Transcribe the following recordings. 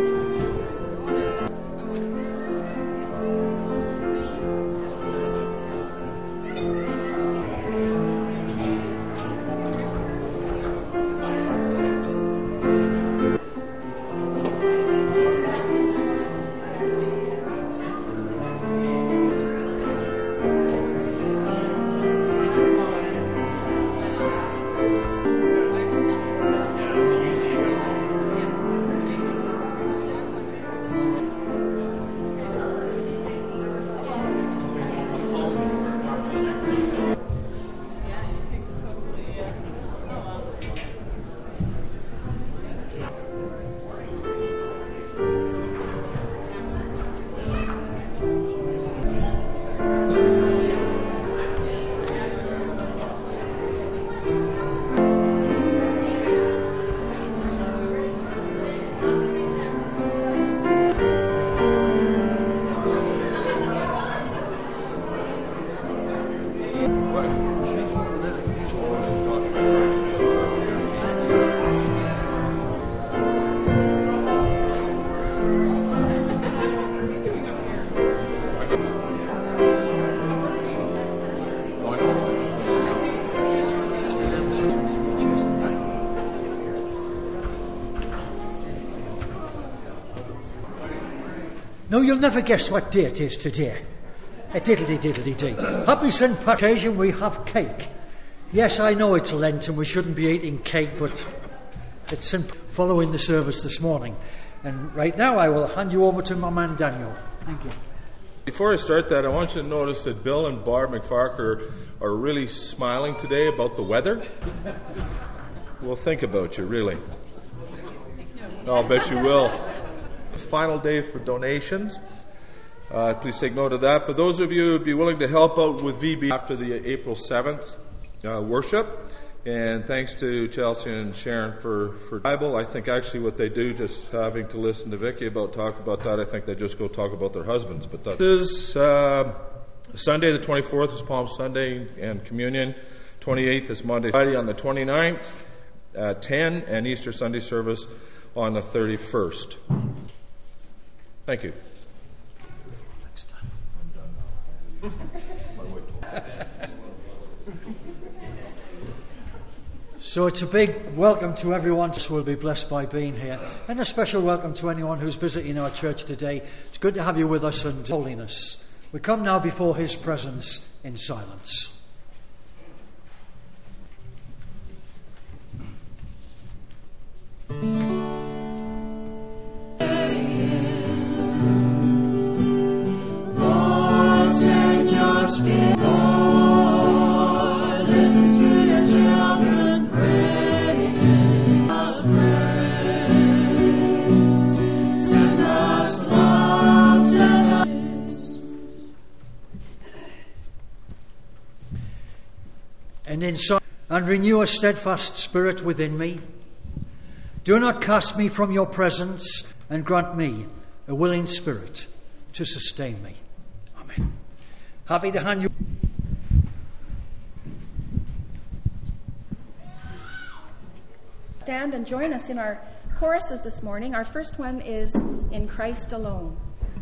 No, you'll never guess what day it is today. A diddly-diddly-dee. Happy St. Patrick's occasion, we have cake. Yes, I know it's Lent and we shouldn't be eating cake, but it's following the service this morning. And right now I will hand you over to my man Daniel. Thank you. Before I start that, I want you to notice that Bill and Barb McFarker are really smiling today about the weather. We'll think about you, really. I'll bet you will. Final day for donations. Please take note of that. For those of you who would be willing to help out with VB after the April 7th worship, and thanks to Chelsea and Sharon for Bible. I think actually what they do, just having to listen to Vicky talk about that, I think they just go talk about their husbands. But that is Sunday the 24th is Palm Sunday and Communion. 28th is Monday, Friday on the 29th at 10, and Easter Sunday service on the 31st. Thank you. So it's a big welcome to everyone who will be blessed by being here, and a special welcome to anyone who's visiting our church today. It's good to have you with us and holiness. We come now before His presence in silence. And renew a steadfast spirit within me. Do not cast me from your presence, and grant me a willing spirit to sustain me. Amen. Happy to hand you. Stand and join us in our choruses this morning. Our first one is In Christ Alone.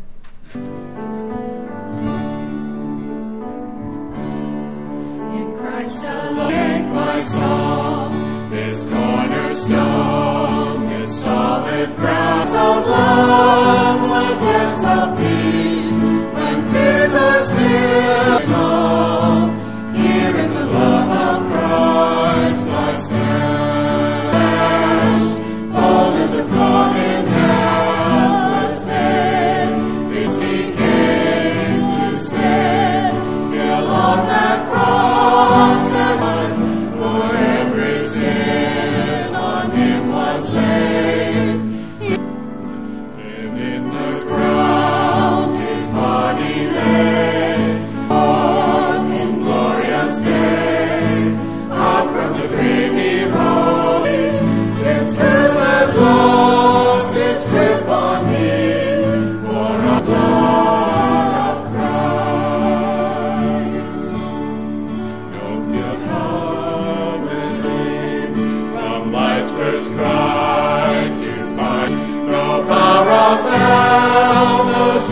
Christ alone, make my song, this cornerstone, this solid ground of love, what depths of peace, when fears are still gone, here in the love of Christ I stand. Fullness of God in helpless pain, things He came to save, till on that cross, for every sin on Him was laid.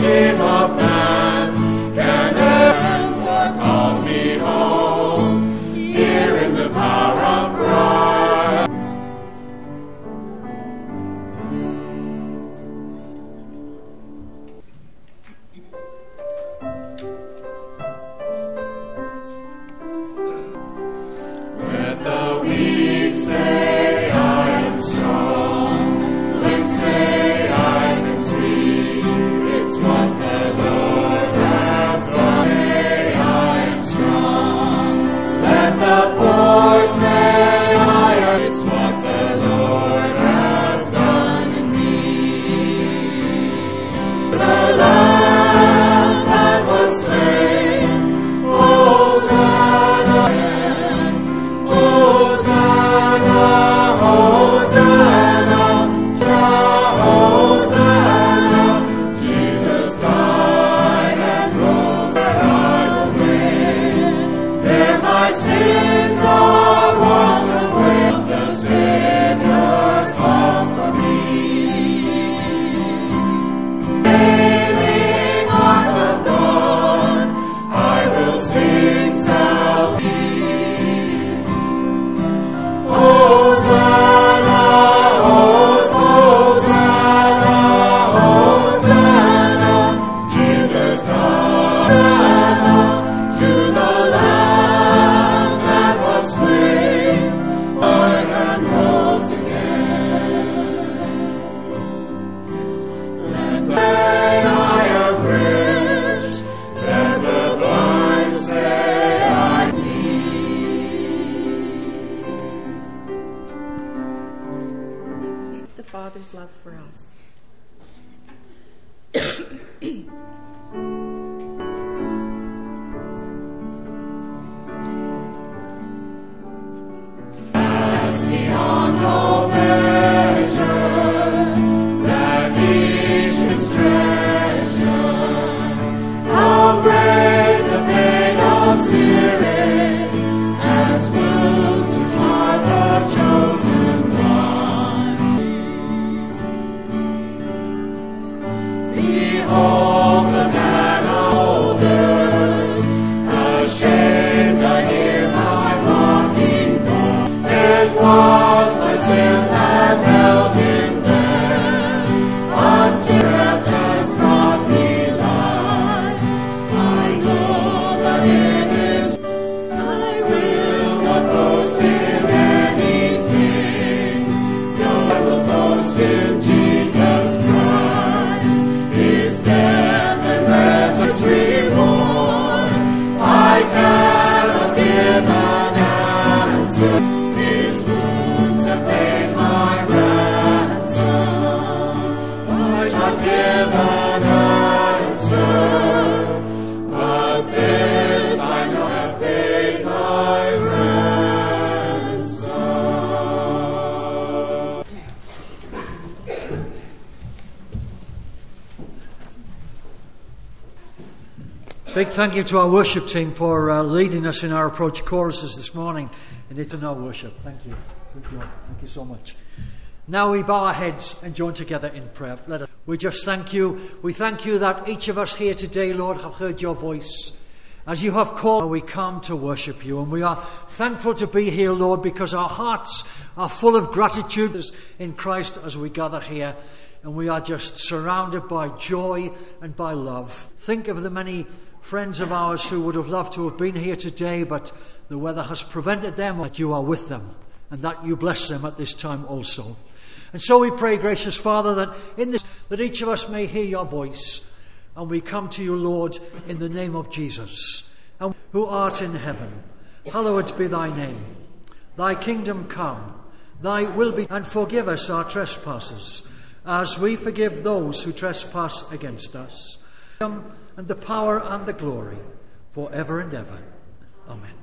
skin of man can answer, calls me home, here in the power of Christ. Let the weak say, I am strong. Let's say, I can see. It's what the Lord has done. Say, I am strong. Let the poor say, I am. It's what the Lord has done in me. The Lamb that was slain, Hosanna. Hosanna, Hosanna, Jesus died and rose, that I will reign. There my sins are washed away, the Savior's love for me. Saving arms of God, I will sing salvation. Hosanna, Hosanna, Hosanna, Jesus died, to the Lamb that was slain, died and rose again. Let the say I am rich, let the blind say I The Father's love for us. beyond all measure, that ageless treasure. How great the pain of Syria has moved to mar the chosen one. Behold the man of elders, ashamed I hear my mocking call. It was my sin that held him there, until death has brought me life. I know that it is. I will not boast in anything, no, I will boast in Jesus Christ, His death and resurrection reward. I cannot give an answer. His wounds have paid my ransom. I shall give an answer, but this I know have paid my ransom. Big thank you to our worship team for leading us in our approach choruses this morning. And it's in our worship. Thank you. Good job. Thank you so much. Now we bow our heads and join together in prayer. We just thank you. We thank you that each of us here today, Lord, have heard your voice. As you have called, we come to worship you. And we are thankful to be here, Lord, because our hearts are full of gratitude in Christ as we gather here. And we are just surrounded by joy and by love. Think of the many friends of ours who would have loved to have been here today, but the weather has prevented them, that you are with them and that you bless them at this time also. And so we pray, gracious Father, that in this, that each of us may hear your voice, and we come to you, Lord, in the name of Jesus. And who art in heaven, hallowed be thy name. Thy kingdom come, thy will be, and forgive us our trespasses, as we forgive those who trespass against us. And the power and the glory, forever and ever. Amen.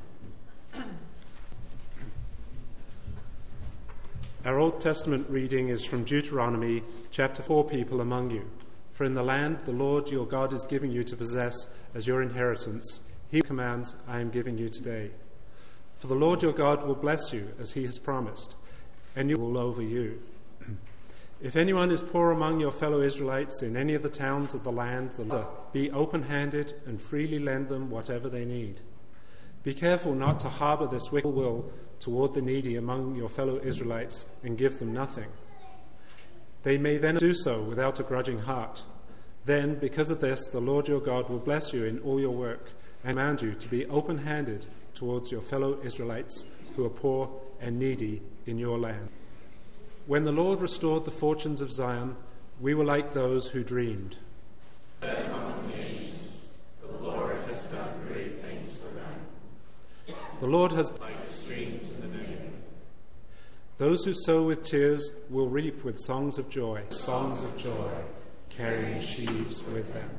Our Old Testament reading is from Deuteronomy chapter 4, people among you. For in the land the Lord your God is giving you to possess as your inheritance, He commands I am giving you today. For the Lord your God will bless you as He has promised, and you will rule over you. If anyone is poor among your fellow Israelites in any of the towns of the land, be open-handed and freely lend them whatever they need. Be careful not to harbor this wicked will toward the needy among your fellow Israelites and give them nothing. They may then do so without a grudging heart. Then, because of this, the Lord your God will bless you in all your work and command you to be open-handed towards your fellow Israelites who are poor and needy in your land. When the Lord restored the fortunes of Zion, we were like those who dreamed. Said among the nations, the Lord has done great things for them. The Lord has like streams in the Negev. Those who sow with tears will reap with songs of joy, carrying sheaves with them.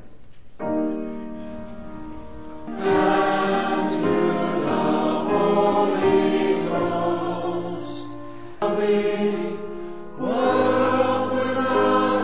And to the Holy Ghost, we world without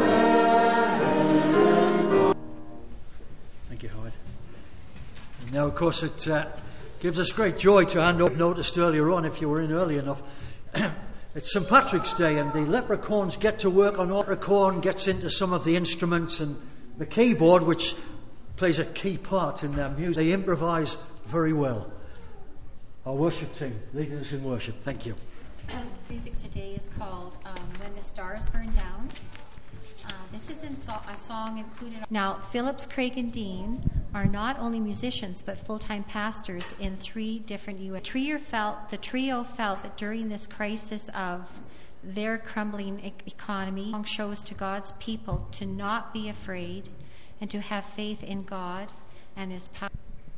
end. Thank you, Howard. And now, of course, it gives us great joy to hand over. Noticed earlier on, if you were in early enough, it's St. Patrick's Day, and the leprechauns get to work on. Leprechaun gets into some of the instruments and the keyboard, which plays a key part in their music. They improvise very well. Our worship team leading us in worship. Thank you. Music today is called When the Stars Burn Down. This is a song included. Now, Phillips, Craig, and Dean are not only musicians but full-time pastors in 3 different U.S. The trio felt that during this crisis of their crumbling economy, song shows to God's people to not be afraid and to have faith in God and His power.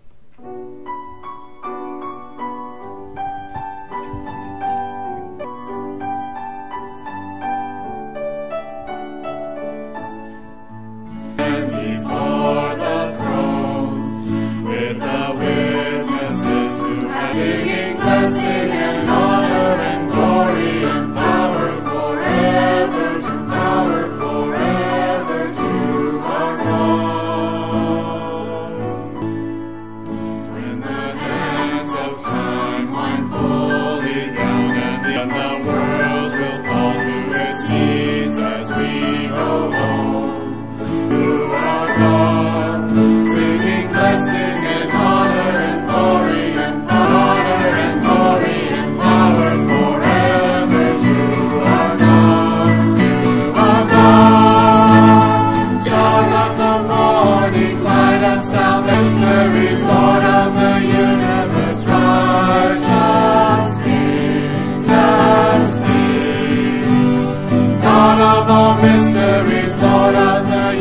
Before the throne, with the witnesses who have singing blessing and honor and glory and power forever to our God. When the hands of time wind fully down and the world will fall to its knees as we go home. God, singing blessing and honor and glory and power forever to our God, Stars of the morning, light of salvation, mysteries, Lord of the universe, righteous King, God of all mysteries, Lord of the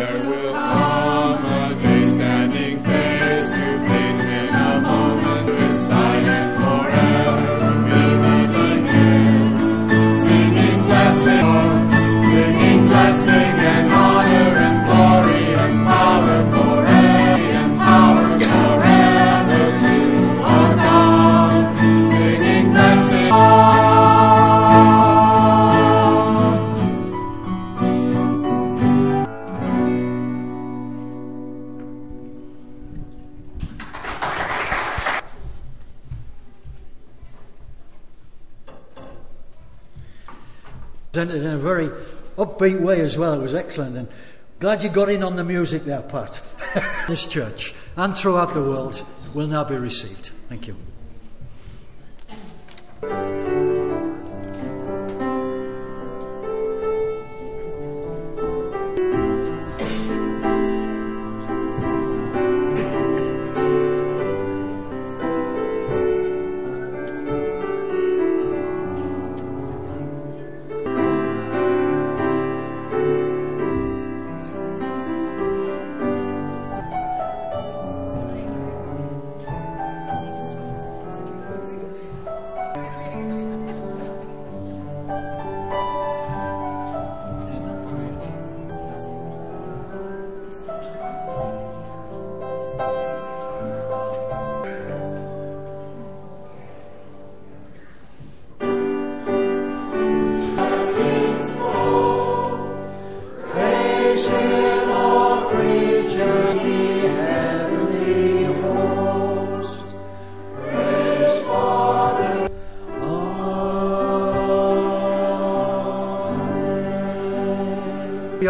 presented in a very upbeat way as well. It was excellent, and glad you got in on the music there, Pat. This church and throughout the world will now be received. Thank you.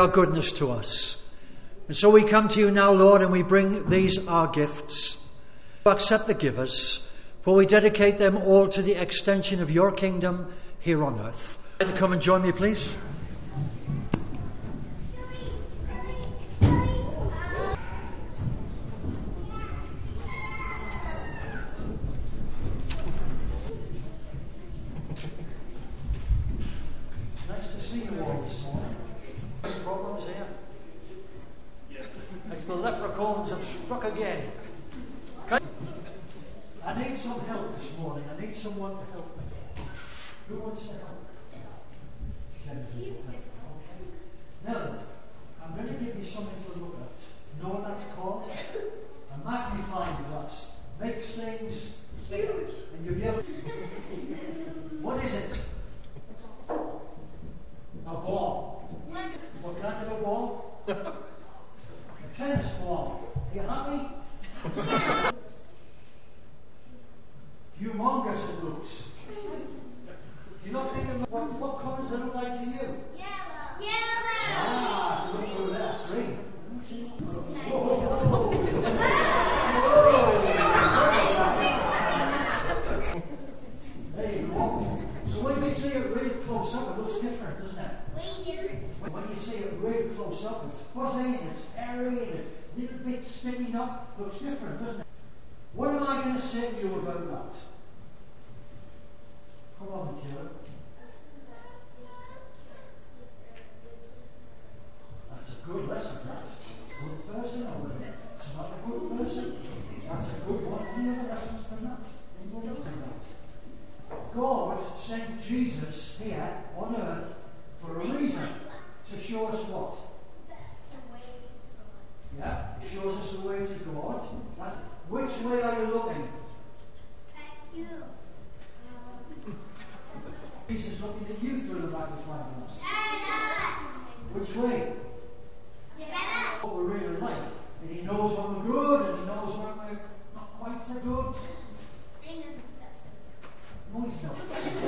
your goodness to us. And so we come to you now, Lord, and we bring these our gifts. Accept the givers, for we dedicate them all to the extension of your kingdom here on earth. Come and join me, please. The leprechauns have struck again. I need some help this morning. I need someone to help me. Who wants to help? Now, I'm going to give you something to look at. Know what that's called? A magnifying glass. Makes things huge. And you'll be able to... What is it? A ball. What kind of a ball? A tennis ball. Are you happy? Humongous it looks. You're not thinking what colours does it look like to you? Yellow. Ah, look through that. Green. There you go. So when you see it really close up, it looks different, doesn't it? Way different. When you see it really close up, it's fuzzy and it's hairy and it's a little bit sticking up. Looks different, doesn't it? What am I going to say to you about that? Come on, Michaela. That's a good lesson, that's a good person, or it's not a good person. That's a good one. Any other lessons from that? Any other from that? God sent Jesus here on earth for a reason. To show us what? Yeah, it shows us the way to God. Which way are you looking? At you. Jesus looking at you through the magnifying glass. At us. Which way? What we really like. And he knows when we're good and he knows when we're not quite so good. No, he's not.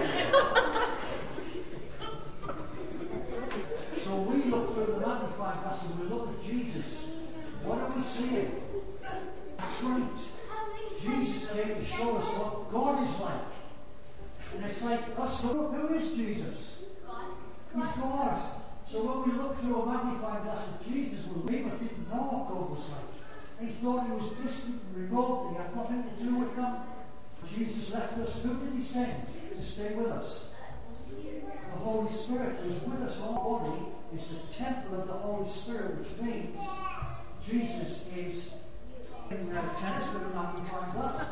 So we look through the magnifying glass and we look at Jesus. What are we seeing? That's right. Jesus came to show us what God is like. And it's like us, who is Jesus? He's God. So when we look through a magnifying glass of Jesus, we didn't know what God was like. He thought he was distant and remote, he had nothing to do with them. Jesus left us. Who did he send to stay with us? The Holy Spirit, who is with us. Our body is the temple of the Holy Spirit, which means Jesus is in tennis with a magnifying glass.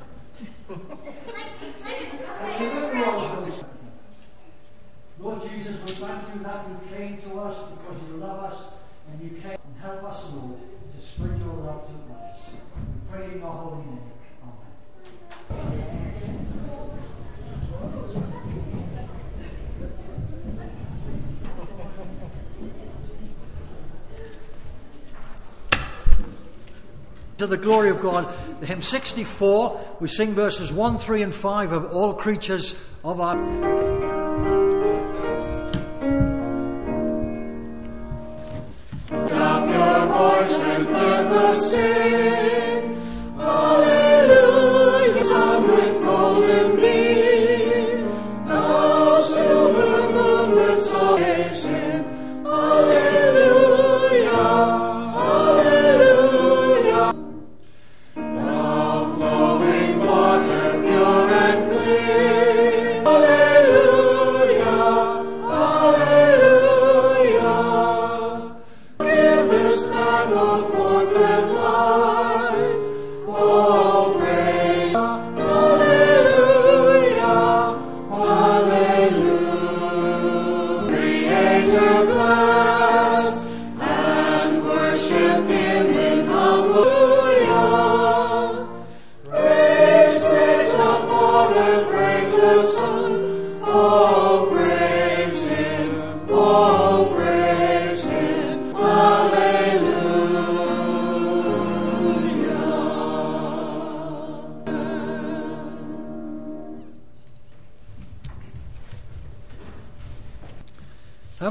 Remember all of those. Lord Jesus, we thank you that you came to us because you love us and you came and help us, Lord, to spread your love to others. We pray in your holy name. To the glory of God, the hymn 64, we sing verses 1, 3 and 5 of All Creatures of Our... Clap your voice and let us sing, Hallelujah, sun with golden beam, thou silver moonlit salvation, Hallelujah, Hallelujah. Thou flowing water pure and clean, Hallelujah, Hallelujah. Give this man both warmth and light.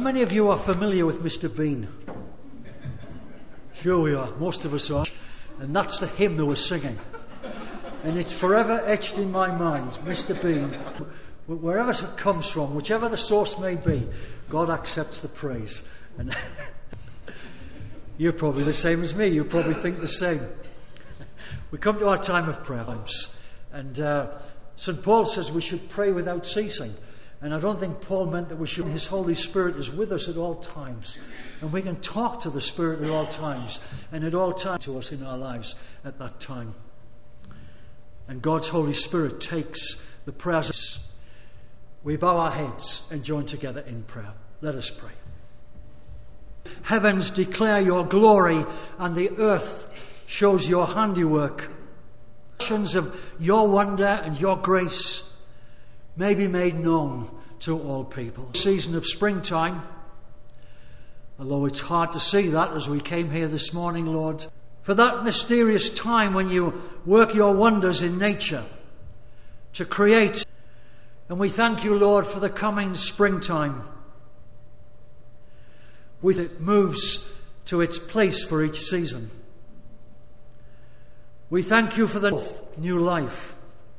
many of you are familiar with Mr. Bean? Sure we are. Most of us are. And that's the hymn they were singing. And it's forever etched in my mind. Mr. Bean, wherever it comes from, whichever the source may be, God accepts the praise. And you're probably the same as me. You probably think the same. We come to our time of prayer. And St. Paul says we should pray without ceasing. And I don't think Paul meant that we should. His Holy Spirit is with us at all times. And we can talk to the Spirit at all times. And at all times to us in our lives at that time. And God's Holy Spirit takes the prayers. We bow our heads and join together in prayer. Let us pray. Heavens declare your glory, and the earth shows your handiwork. Of your wonder and your grace may be made known to all people. Season of springtime, although it's hard to see that as we came here this morning, Lord, for that mysterious time when you work your wonders in nature to create. And we thank you, Lord, for the coming springtime. With it moves to its place for each season. We thank you for the new life.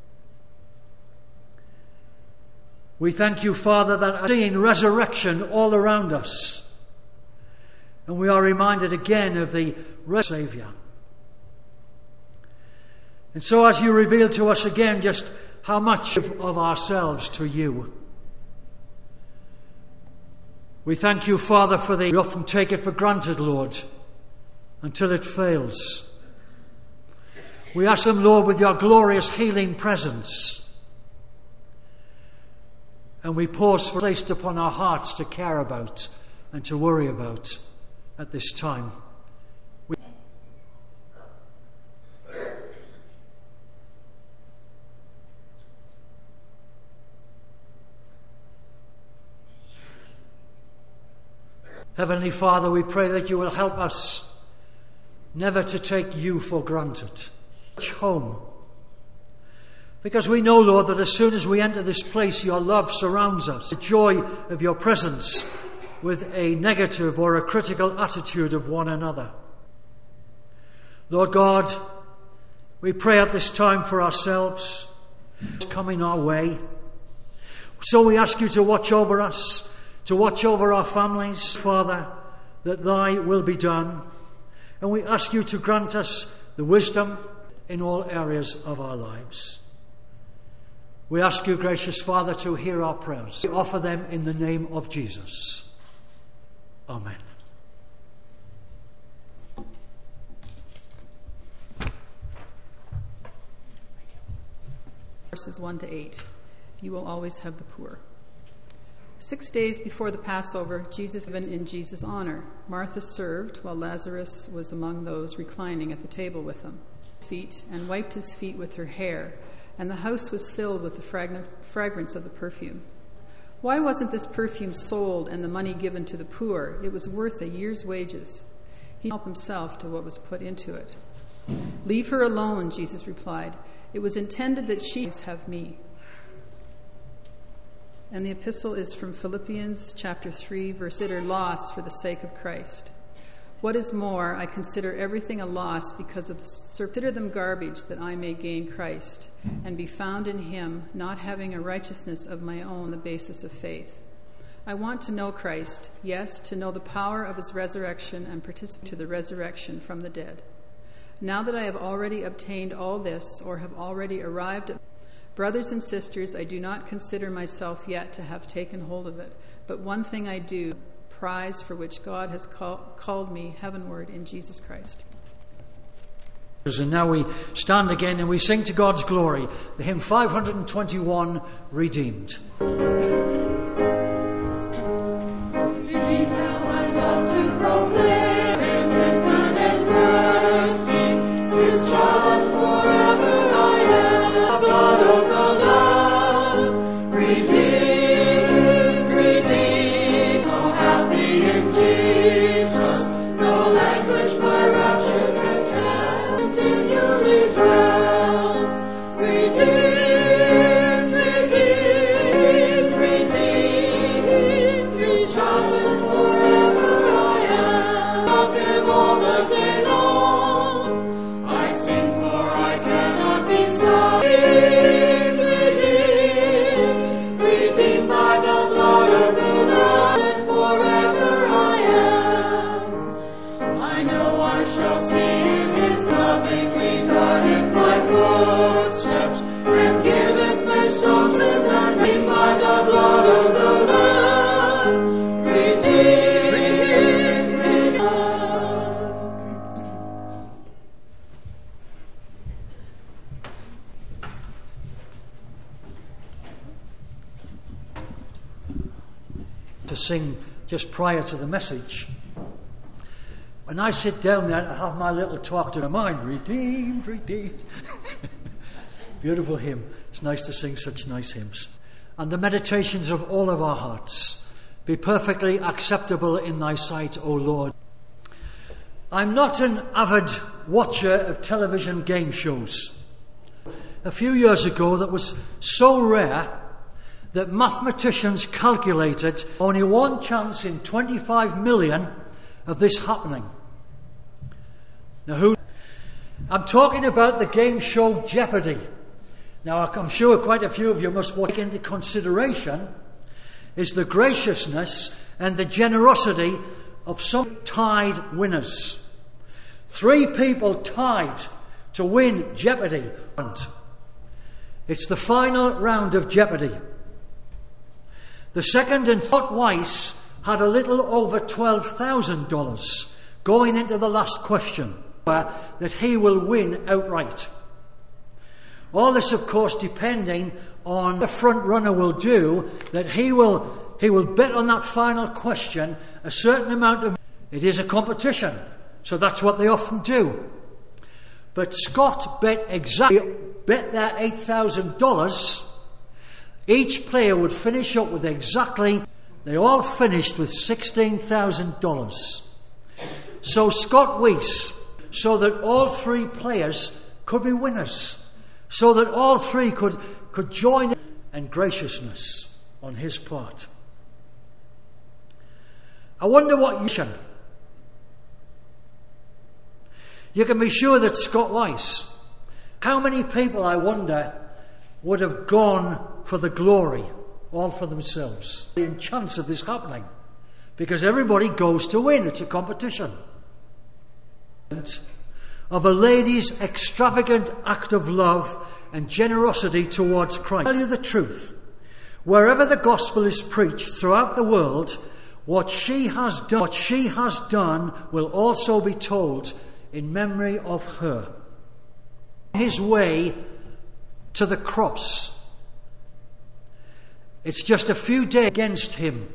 We thank you, Father, that we're seeing resurrection all around us. And we are reminded again of the Saviour. And so as you reveal to us again just how much of ourselves to you. We thank you, Father, for we often take it for granted, Lord, until it fails. We ask them, Lord, with your glorious healing presence. And we pause for placed upon our hearts to care about and to worry about at this time. Heavenly Father, we pray that you will help us never to take you for granted. Home. Because we know, Lord, that as soon as we enter this place, your love surrounds us. The joy of your presence with a negative or a critical attitude of one another. Lord God, we pray at this time for ourselves. It's coming our way. So we ask you to watch over us, to watch over our families, Father, that thy will be done. And we ask you to grant us the wisdom in all areas of our lives. We ask you, gracious Father, to hear our prayers. We offer them in the name of Jesus. Amen. Verses 1 to 8. You will always have the poor. 6 days before the Passover, Jesus given in Jesus' honor. Martha served, while Lazarus was among those reclining at the table with him. Feet and wiped his feet with her hair, and the house was filled with the fragrance of the perfume. Why wasn't this perfume sold and the money given to the poor? It was worth a year's wages. He helped himself to what was put into it. Leave her alone, Jesus replied. It was intended that she have me. And the epistle is from Philippians chapter 3, verse 8, loss for the sake of Christ. What is more, I consider everything a loss because of consider them garbage that I may gain Christ and be found in him, not having a righteousness of my own, the basis of faith. I want to know Christ, yes, to know the power of his resurrection and participate to the resurrection from the dead. Now that I have already obtained all this, or have already arrived at brothers and sisters, I do not consider myself yet to have taken hold of it, but one thing I do, prize for which God has called me heavenward in Jesus Christ. And now we stand again and we sing to God's glory, the hymn 521, Redeemed. Redeemed, how I love to proclaim his infinite mercy, his child forever I am, the blood of the Lamb, redeemed. Redeemed, redeemed, redeemed. shall see in his lovingly guardeth my footsteps, and giveth me songs in the name by the blood of the Lamb, redeemed, redeemed. To sing just prior to the message. When I sit down there to have my little talk to my mind, redeemed, redeemed. Beautiful hymn. It's nice to sing such nice hymns. And the meditations of all of our hearts be perfectly acceptable in thy sight, O Lord. I'm not an avid watcher of television game shows. A few years ago, that was so rare that mathematicians calculated only one chance in 25 million of this happening. Now, I'm talking about the game show Jeopardy. Now, I'm sure quite a few of you must take into consideration is the graciousness and the generosity of some tied winners. 3 people tied to win Jeopardy. It's the final round of Jeopardy. The second and third Weiss had a little over $12,000 going into the last question that he will win outright. All this, of course, depending on the front runner will do, that he will bet on that final question a certain amount of. It is a competition, so that's what they often do. But Scott bet their $8,000. Each player would finish up with they all finished with $16,000. So Scott Weiss, so that all 3 players could be winners, so that all 3 could join in, and graciousness on his part. I wonder what you can be sure that Scott Weiss, how many people, I wonder, would have gone for the glory, all for themselves. The chance of this happening, because everybody goes to win. It's a competition. Of a lady's extravagant act of love and generosity towards Christ. I'll tell you the truth. Wherever the gospel is preached throughout the world, what she has done will also be told in memory of her. His way to the cross. It's just a few days against him.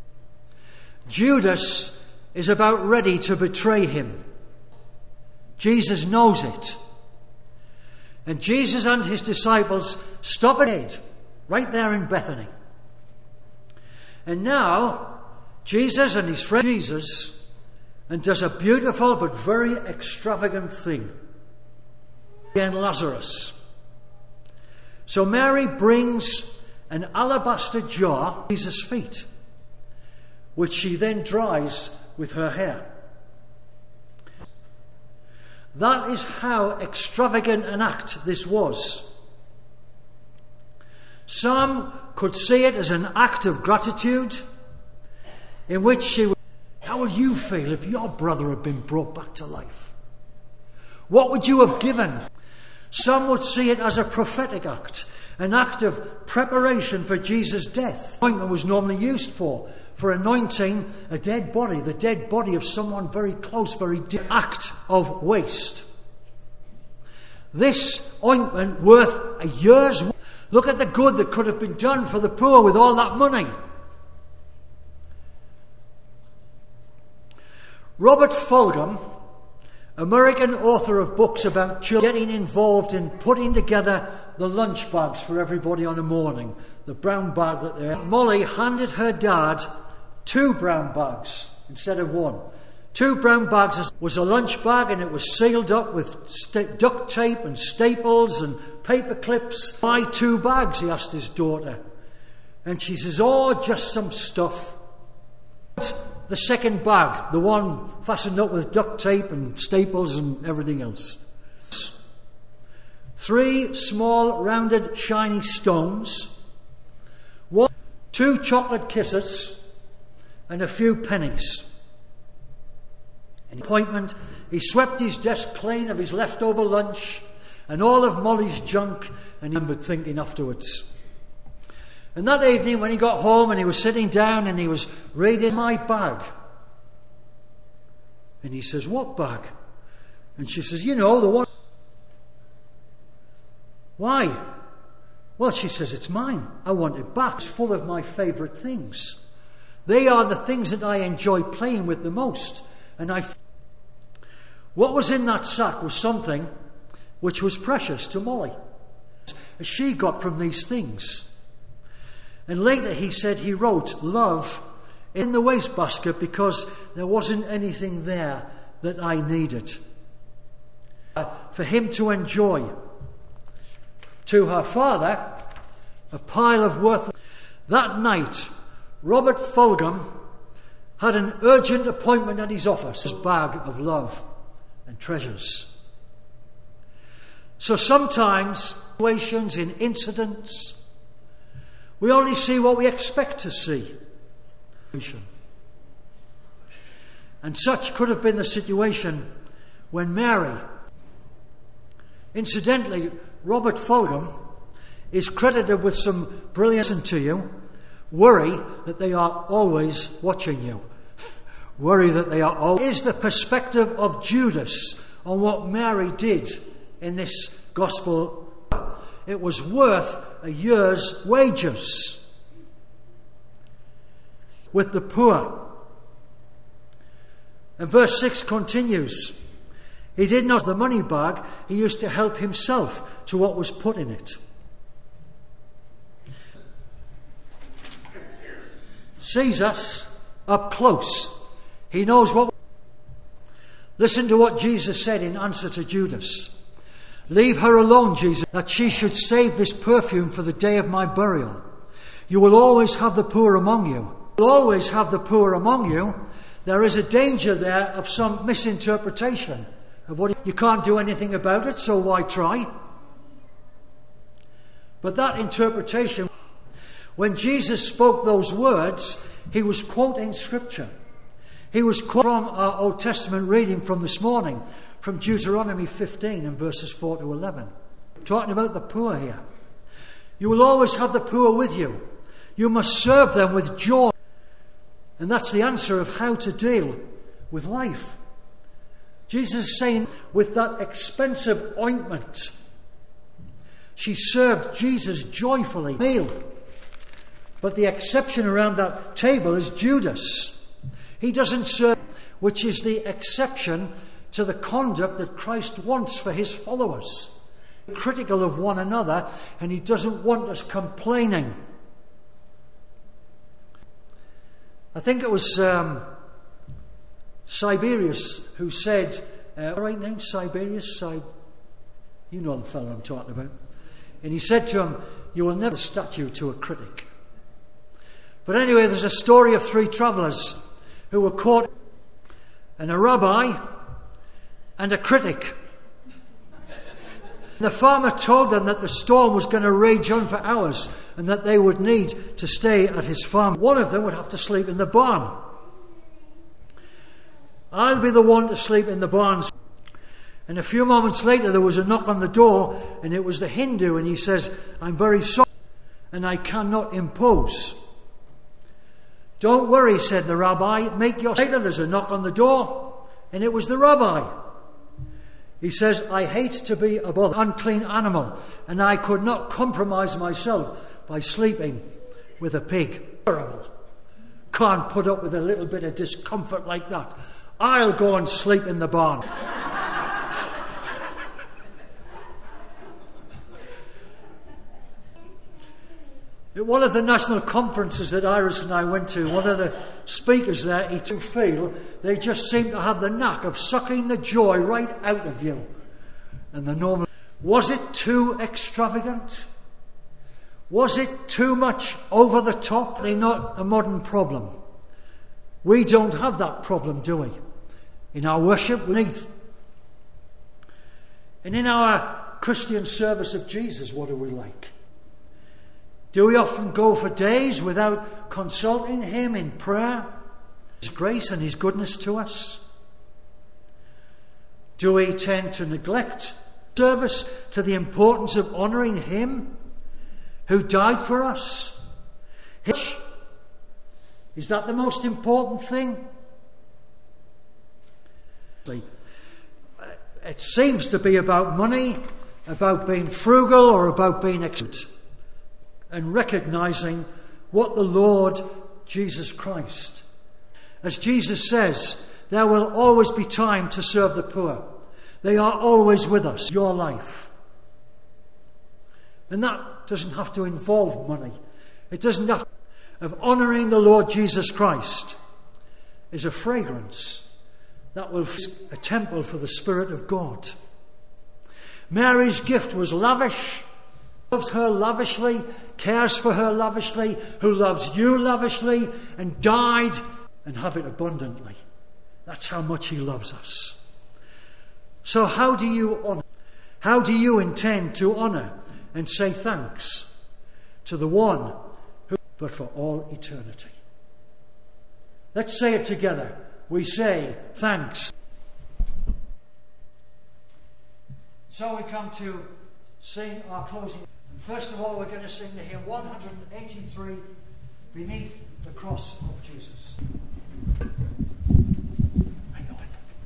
Judas is about ready to betray him. Jesus knows it. And Jesus and his disciples stop ahead, right there in Bethany. And now, Jesus and his friend Jesus, and does a beautiful but very extravagant thing. Again, Lazarus. So Mary brings an alabaster jar at Jesus' feet, which she then dries with her hair. That is how extravagant an act this was. Some could see it as an act of gratitude, in which she would, how would you feel if your brother had been brought back to life? What would you have given? Some would see it as a prophetic act, an act of preparation for Jesus' death. Ointment was normally used for anointing a dead body, the dead body of someone very close, very dear. Act of waste. This ointment worth a year's work. Look at the good that could have been done for the poor with all that money. Robert Fulghum, American author of books about children, getting involved in putting together the lunch bags for everybody on a morning. The brown bag that they had. Molly handed her dad 2 brown bags instead of 1. 2 brown bags was a lunch bag, and it was sealed up with duct tape and staples and paper clips. Why 2 bags? He asked his daughter. And she says, oh, just some stuff. The second bag, the one fastened up with duct tape and staples and everything else. 3 small, rounded, shiny stones. 2 chocolate kisses and a few pennies. An appointment. He swept his desk clean of his leftover lunch and all of Molly's junk, and he remembered thinking afterwards. And that evening when he got home and he was sitting down and he was reading my bag. And he says, "What bag?" And she says, "You know, the one." "Why?" "Well," she says, "it's mine. I want it back. It's full of my favourite things. They are the things that I enjoy playing with the most." And what was in that sack was something which was precious to Molly, as she got from these things. And later he said he wrote love in the wastebasket because there wasn't anything there that I needed. For him to enjoy. To her father, a pile of worth. That night, Robert Fulgham had an urgent appointment at his office. His bag of love and treasures. So sometimes, situations, in incidents, we only see what we expect to see. And such could have been the situation when Mary. Incidentally, Robert Fulgham is credited with some brilliance to you. Worry that they are always watching you. Worry that they are always. Is the perspective of Judas on what Mary did in this gospel. It was worth a year's wages. With the poor. And verse 6 continues. He did not have the money bag, he used to help himself to what was put in it. Sees us up close. He knows what. Listen to what Jesus said in answer to Judas. "Leave her alone, Jesus, that she should save this perfume for the day of my burial. You will always have the poor among you. You will always have the poor among you." There is a danger there of some misinterpretation of what you can't do anything about it, so why try? But that interpretation, when Jesus spoke those words, he was quoting Scripture. He was quoting from our Old Testament reading from this morning, from Deuteronomy 15 and verses 4 to 11. Talking about the poor here. You will always have the poor with you. You must serve them with joy. And that's the answer of how to deal with life. Jesus is saying, with that expensive ointment, she served Jesus joyfully. Meal. But the exception around that table is Judas. He doesn't serve, which is the exception to the conduct that Christ wants for his followers. Critical of one another, and he doesn't want us complaining. I think it was Siberius who said, right name, Siberius? You know the fellow I'm talking about. And he said to him, "You will never statue to a critic." But anyway, there's a story of 3 travellers who were caught, and a rabbi and a critic. The farmer told them that the storm was going to rage on for hours and that they would need to stay at his farm. One of them would have to sleep in the barn. "I'll be the one to sleep in the barn." And a few moments later there was a knock on the door, and it was the Hindu, and he says, "I'm very sorry and I cannot impose." "Don't worry," said the rabbi, "make your..." Later there's a knock on the door, and it was the rabbi. He says, "I hate to be a unclean animal, and I could not compromise myself by sleeping with a pig. Terrible. Can't put up with a little bit of discomfort like that. I'll go and sleep in the barn." At one of the national conferences that Iris and I went to, one of the speakers there, he to feel they just seem to have the knack of sucking the joy right out of you. And the normal... Was it too extravagant? Was it too much over the top? They're not a modern problem. We don't have that problem, do we? In our worship, and in our Christian service of Jesus, what are we like? Do we often go for days without consulting him in prayer, his grace and his goodness to us? Do we tend to neglect service to the importance of honouring him who died for us? Is that the most important thing? It seems to be about money, about being frugal, or about being excellent, and recognising what the Lord Jesus Christ. As Jesus says, there will always be time to serve the poor. They are always with us, your life. And that doesn't have to involve money. It doesn't have to. Of honouring the Lord Jesus Christ is a fragrance that will be a temple for the Spirit of God. Mary's gift was lavish, loves her lavishly, cares for her lavishly, who loves you lavishly, and died and have it abundantly. That's how much he loves us. So how do you honour? How do you intend to honour and say thanks to the one who, but for all eternity? Let's say it together. We say thanks. So we come to sing our closing. And first of all, we're going to sing the hymn 183, Beneath the Cross of Jesus. I know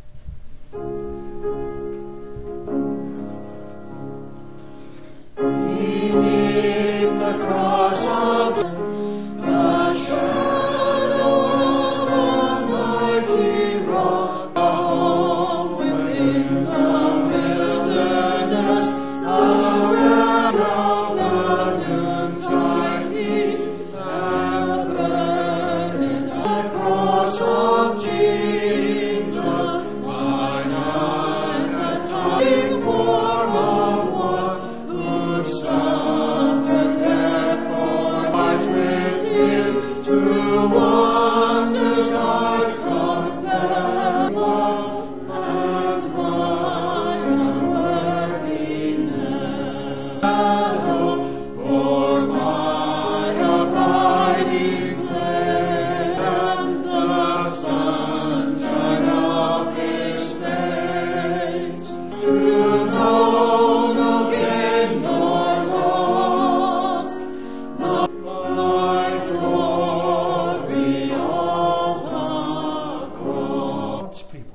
it. Beneath the cross of the shadow of Almighty Rock, home within the wilderness, around the noontide heat, and the burden of the cross of Jesus, mine eyes are dying for a one who suffered therefore, march with tears to wonders I confess, and my unworthiness, for my abiding place, and the sunshine of his face, to know no gain nor loss, not my glory all the cross. People.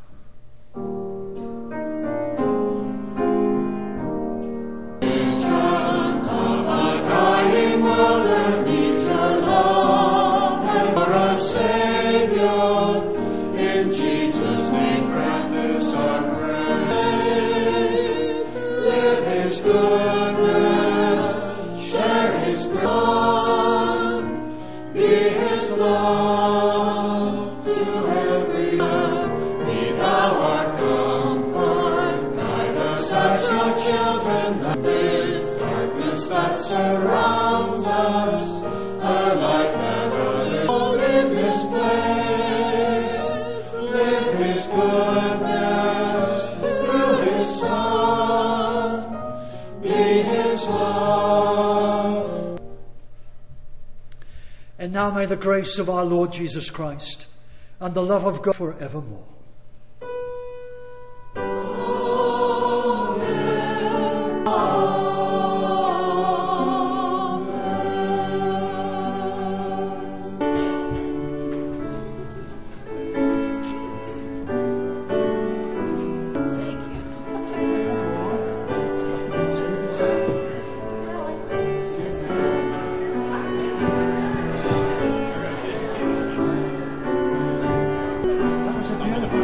Vision of a dying world that needs your love, and for a Saviour in Jesus' name grant this our grace. Live his goodness, share his grace, be his love to everyone. Be thou our comfort, guide us as your children. This darkness that surrounds us, our light never live in this place. Live his goodness through his Son, be his love. And now may the grace of our Lord Jesus Christ and the love of God forevermore. That was a beautiful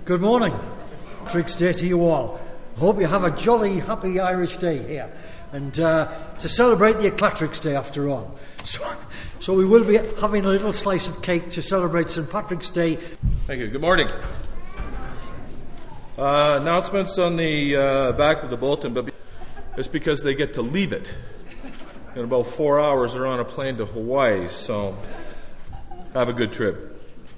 Good morning. Patrick's Day to you all. I hope you have a jolly, happy Irish Day here. And to celebrate the Eclatrix Day after all. So we will be having a little slice of cake to celebrate St. Patrick's Day. Thank you. Good morning. Announcements on the back of the bulletin, but it's because they get to leave it. In about 4 hours, they're on a plane to Hawaii, so have a good trip.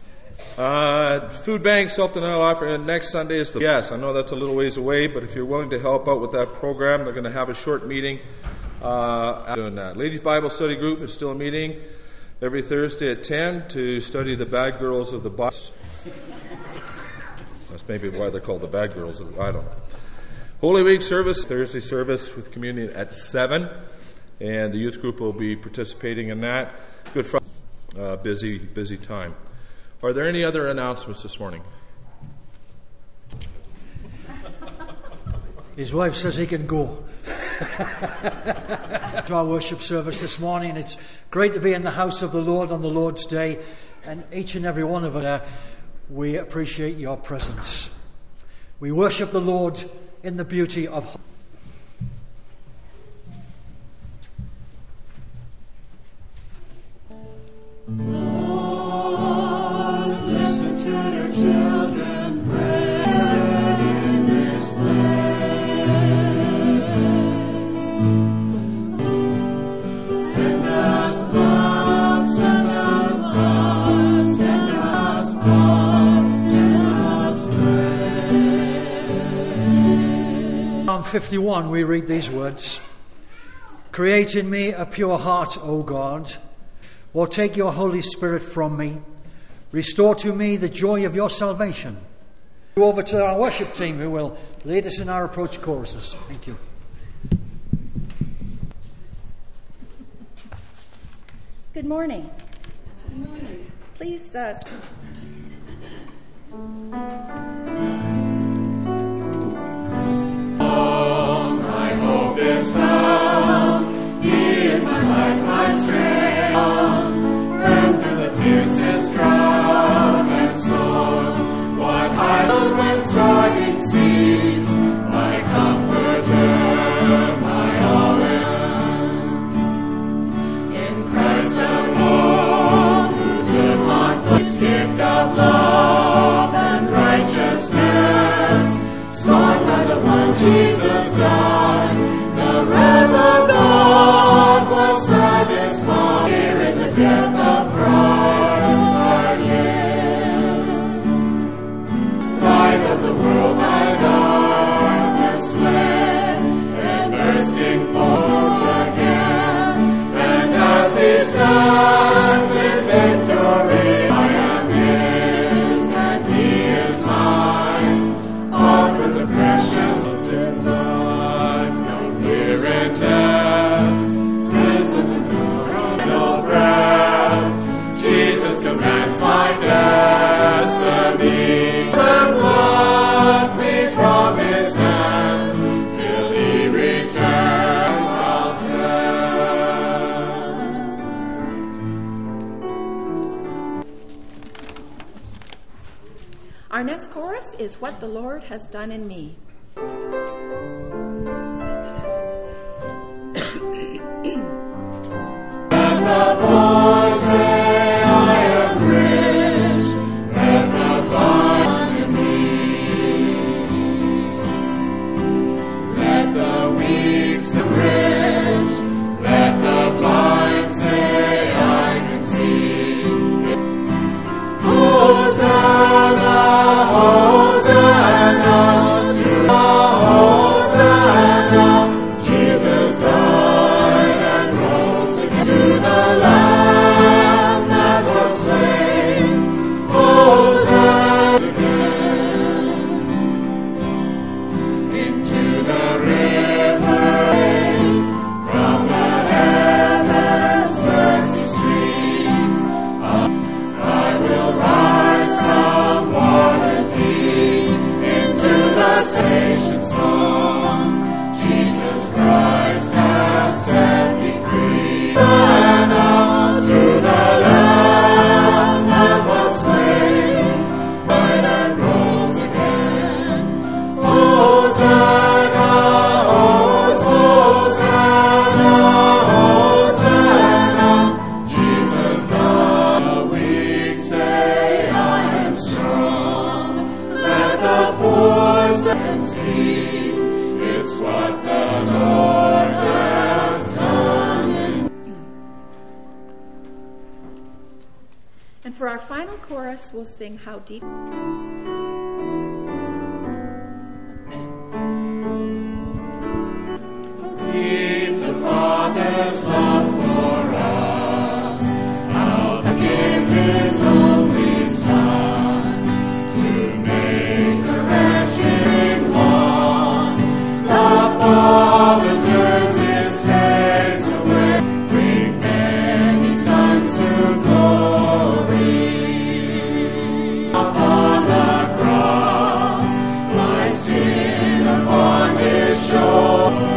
Food bank self-denial offering next Sunday is yes, I know that's a little ways away, but if you're willing to help out with that program, they're going to have a short meeting doing that. Ladies Bible Study Group is still meeting every Thursday at 10 to study the bad girls of the Bible. That's maybe why they're called the bad girls. I don't know. Holy Week service, Thursday service with communion at 7, and the youth group will be participating in that. Good Friday, busy time. Are there any other announcements this morning? His wife says he can go. To our worship service this morning. It's great to be in the house of the Lord on the Lord's Day, and each and every one of us, we appreciate your presence. We worship the Lord in the beauty of Lord, listen to your children pray in this place. Send us love, send us love, send us love, send us grace. Psalm 51, we read these words. Create in me a pure heart, O God, or take your Holy Spirit from me. Restore to me the joy of your salvation. Over to our worship team who will lead us in our approach choruses. Thank you. Good morning. Good morning. Please My hope is found. He is my light, my strength. Firm through the fiercest drought and storm. What I love when striving cease. My comforter, my all in Christ alone, who took on his gift of love and righteousness. Scorned by the one Jesus died, the wrath of God was satisfied. Here in the death of Christ, our gift. Light of the world, my darkness fled, and bursting forth again. And as he stands in victory, I am his, and he is mine. Offer the precious in life, no fear in death. This is no breath. Jesus commands my destiny. And pluck me from his hand till he returns. I'll stand. Our next chorus is What the Lord Has Done in Me. Let the poor say I am rich, let the blind in me. Let the weak say rich, let the blind say I can see. Hosanna, Hosanna to For our final chorus, we'll sing How Deep. Deep the Father's love for us, how to give His only Son, to make the wretched lost. The Father turns His face away, bring many sons to glory. Upon the cross, my sin upon His shoulders.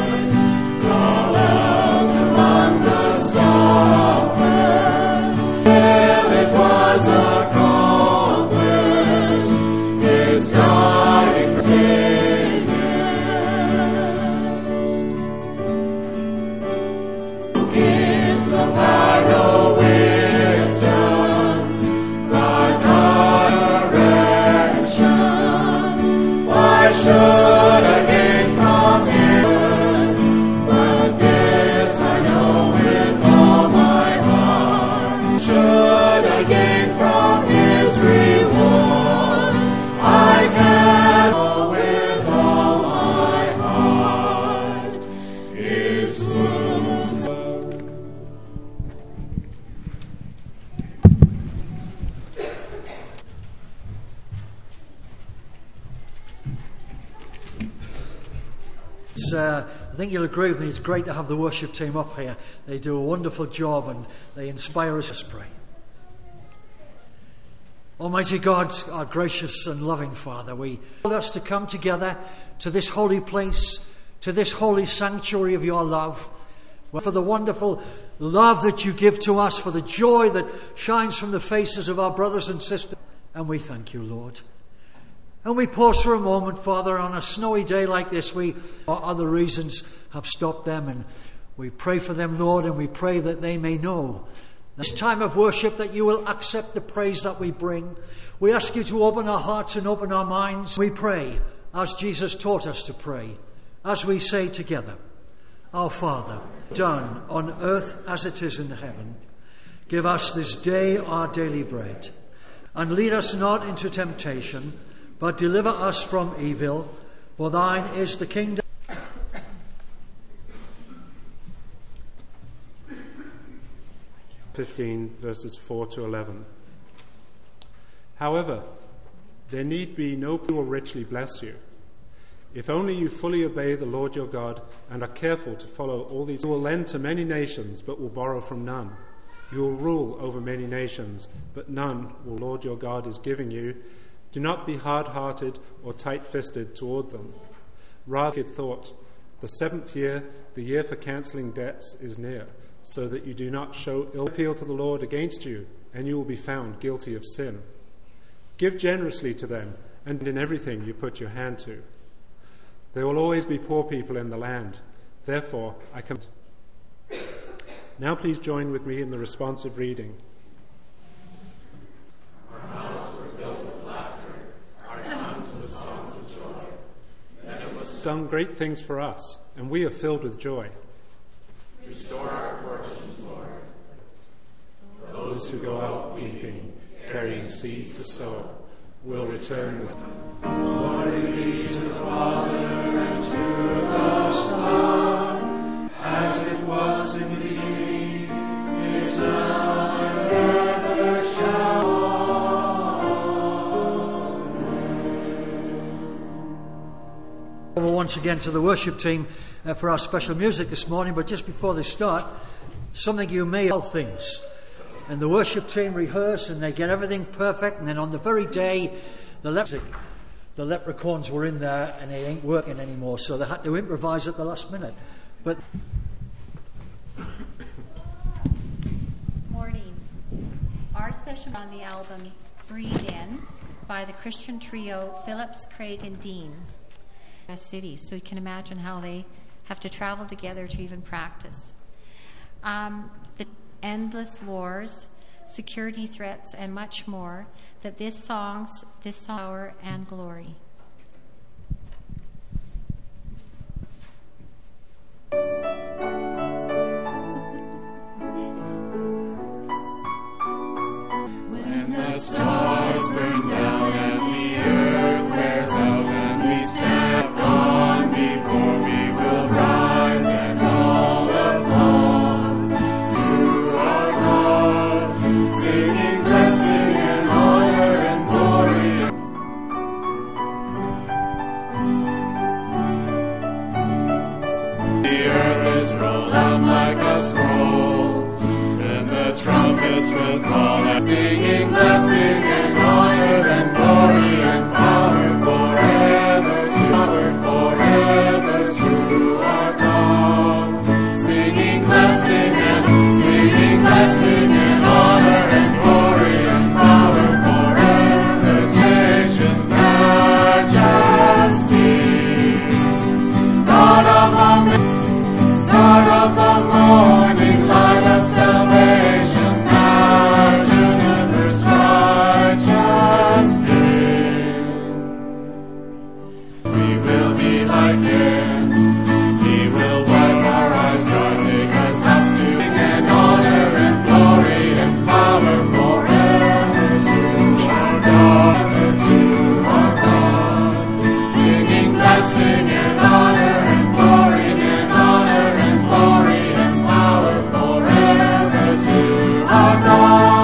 I think you'll agree with me, it's great to have the worship team up here. They do a wonderful job and they inspire us to pray. Almighty God, our gracious and loving Father, we call us to come together to this holy place, to this holy sanctuary of your love, for the wonderful love that you give to us, for the joy that shines from the faces of our brothers and sisters. And we thank you, Lord. And we pause for a moment, Father, on a snowy day like this. We, for other reasons, have stopped them, and we pray for them, Lord, and we pray that they may know this time of worship that you will accept the praise that we bring. We ask you to open our hearts and open our minds. We pray as Jesus taught us to pray, as we say together, Our Father, done on earth as it is in heaven. Give us this day our daily bread, and lead us not into temptation, but deliver us from evil. For thine is the kingdom. Verses 4 to 11. However, there need be no who will richly bless you. If only you fully obey the Lord your God and are careful to follow all these. You will lend to many nations, but will borrow from none. You will rule over many nations, but none will Lord your God is giving you. Do not be hard-hearted or tight-fisted toward them. Rather, thought, the 7th year, the year for cancelling debts, is near, so that you do not show ill appeal to the Lord against you, and you will be found guilty of sin. Give generously to them, and in everything you put your hand to. There will always be poor people in the land. Therefore, I come. Now please join with me in the responsive reading. Our mouths were filled with laughter, our tongues with songs of joy. Then it was done great things for us, and we are filled with joy. Restore our fortunes, Lord. Those who go out weeping, carrying seeds to sow, will return with Glory be to the Father and to the Son, as it was in the beginning, is now, and ever shall. Once again to the worship team for our special music this morning, but just before they start, something you may all things. And the worship team rehearse and they get everything perfect, and then on the very day the leprechauns were in there and they ain't working anymore, so they had to improvise at the last minute. But morning. Our special on the album Breathe In by the Christian trio Phillips, Craig and Dean. City, so you can imagine how they have to travel together to even practice. The endless wars, security threats, and much more, that this song's power and glory. When the singing blessing and honor and glory and power forever to our God. Singing blessing and honor and glory and power forever, protection, majesty. God of the star of the morning, light of salvation, our universe righteous King. We will be like Him. He will wipe our eyes dry, take us up to and honor and glory and power forever to our God, to our God. Singing blessing and honor and glory and honor and glory and power forever to our God.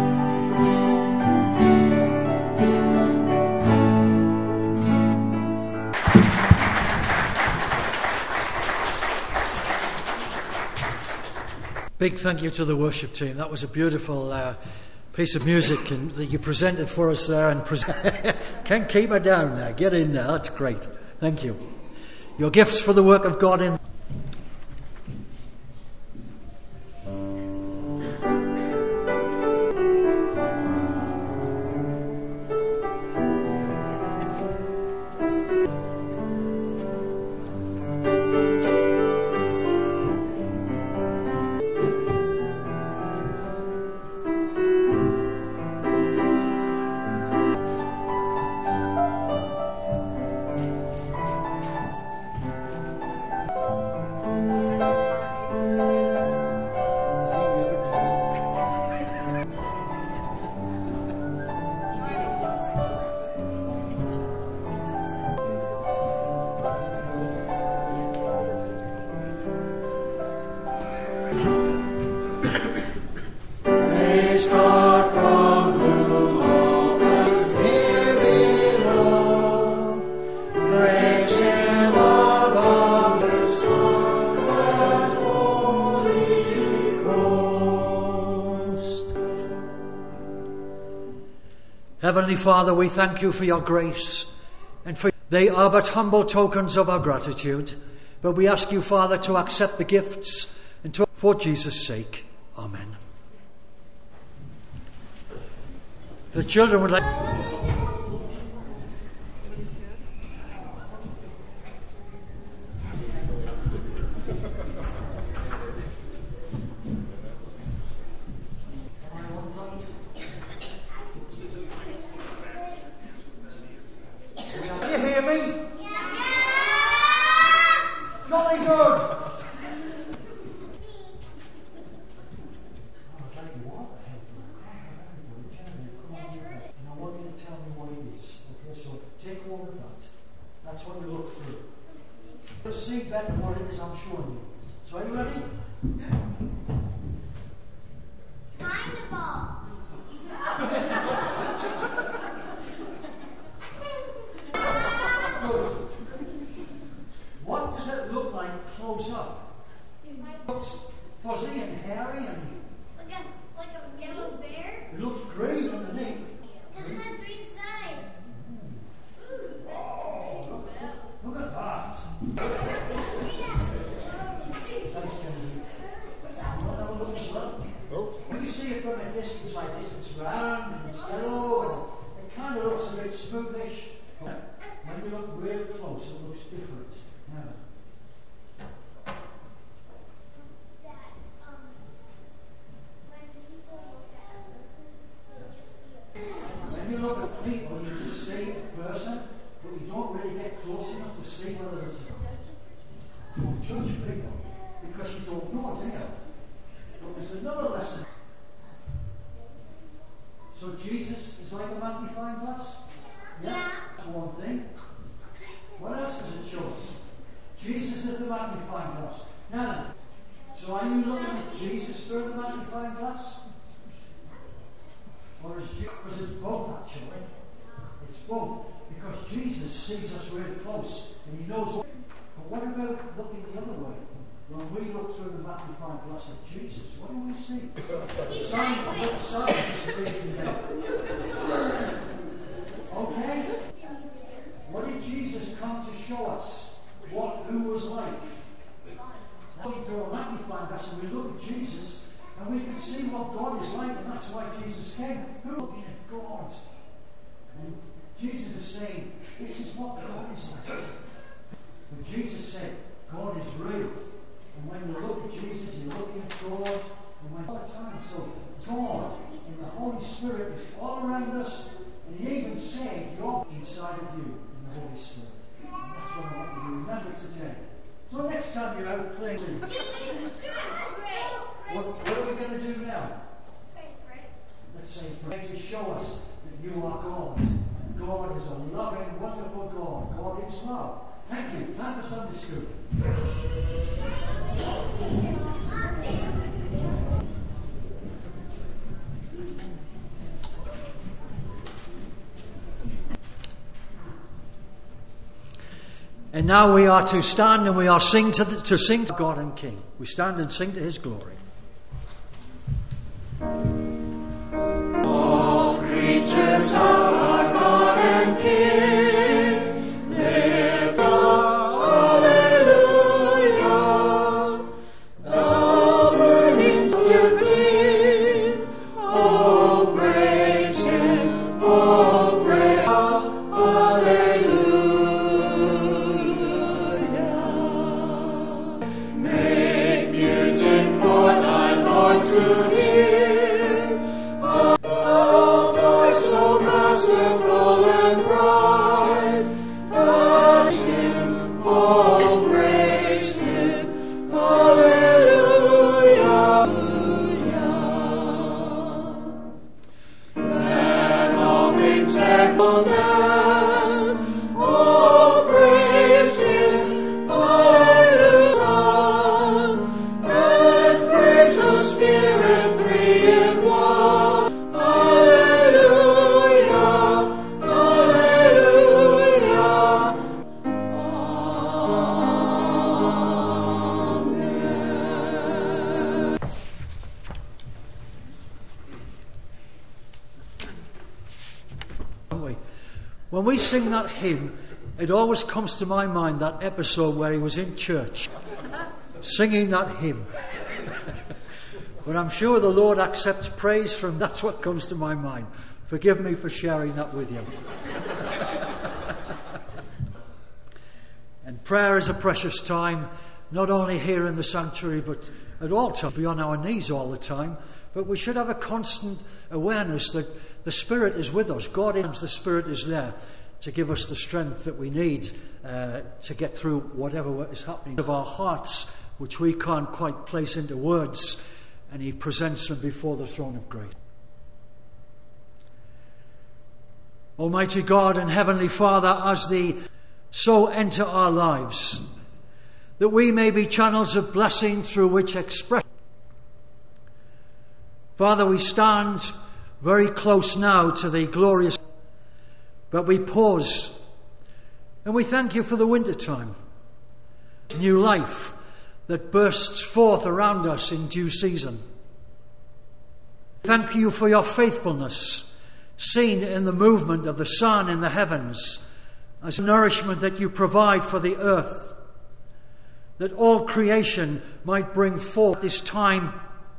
Big thank you to the worship team. That was a beautiful piece of music that you presented for us there. And can't keep her down now. Get in there. That's great. Thank you. Your gifts for the work of God in. Heavenly Father, we thank you for your grace, and for they are but humble tokens of our gratitude. But we ask you, Father, to accept the gifts and for Jesus' sake. Amen. The children would like. Jesus sees us really close, and he knows what. But what about looking the other way? When we look through the magnifying glass of Jesus, what do we see? Science is taking death. Okay? What did Jesus come to show us? Who was like? Now we throw a magnifying glass and we look at Jesus and we can see what God is like, and that's why Jesus came. Who looking at God? And Jesus is saying, this is what God is like. And Jesus said, God is real. And when you look at Jesus, you're looking at God. And when all the time, so God and the Holy Spirit is all around us. And He even said, you're inside of you in the Holy Spirit. And that's what I want you to remember today. So next time you're out playing, what are we going to do now? Let's say, pray to show us that you are God. God is a loving, wonderful God. God is love. Thank you. Time for Sunday school. And now we are to stand and we are sing to sing to God and King. We stand and sing to His glory. All creatures of our God and King, lift up, Alleluia. The burning to Thee, oh praise Him, oh praise, Alleluia. Make music for Thy Lord to hear. When we sing that hymn, it always comes to my mind that episode where he was in church singing that hymn. But I'm sure the Lord accepts praise from that's what comes to my mind. Forgive me for sharing that with you. And prayer is a precious time, not only here in the sanctuary, but at all times. Be on our knees all the time. But we should have a constant awareness that the Spirit is with us. God is the Spirit is there to give us the strength that we need to get through whatever is happening of our hearts, which we can't quite place into words, and He presents them before the throne of grace. Almighty God and Heavenly Father, as the so enter our lives, that we may be channels of blessing through which express. Father, we stand very close now to the glorious, but we pause and we thank you for the winter time, new life that bursts forth around us in due season. Thank you for your faithfulness, seen in the movement of the sun in the heavens, as nourishment that you provide for the earth, that all creation might bring forth this time.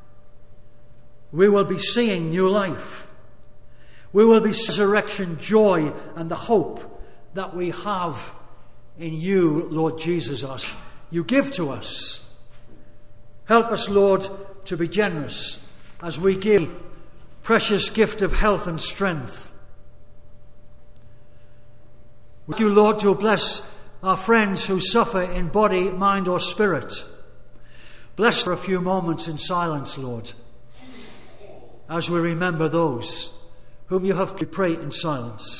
We will be seeing new life. We will be resurrection, joy, and the hope that we have in you, Lord Jesus, as you give to us. Help us, Lord, to be generous as we give precious gift of health and strength. Would you, Lord, to bless our friends who suffer in body, mind, or spirit. Bless for a few moments in silence, Lord, as we remember those whom you have prayed in silence.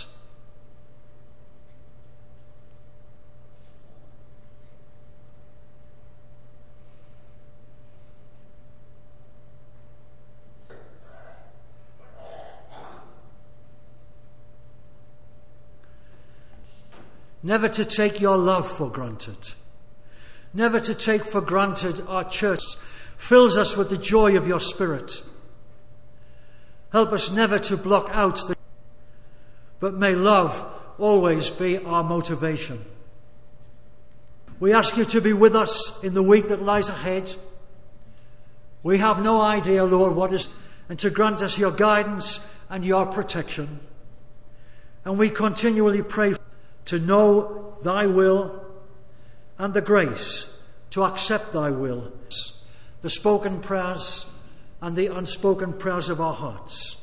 Never to take your love for granted. never to take for granted our church fills us with the joy of your Spirit. Help us never to block out but may love always be our motivation. We ask you to be with us in the week that lies ahead. We have no idea, Lord, what is, and to grant us your guidance and your protection. And we continually pray to know thy will and the grace to accept thy will, the spoken prayers and the unspoken prayers of our hearts.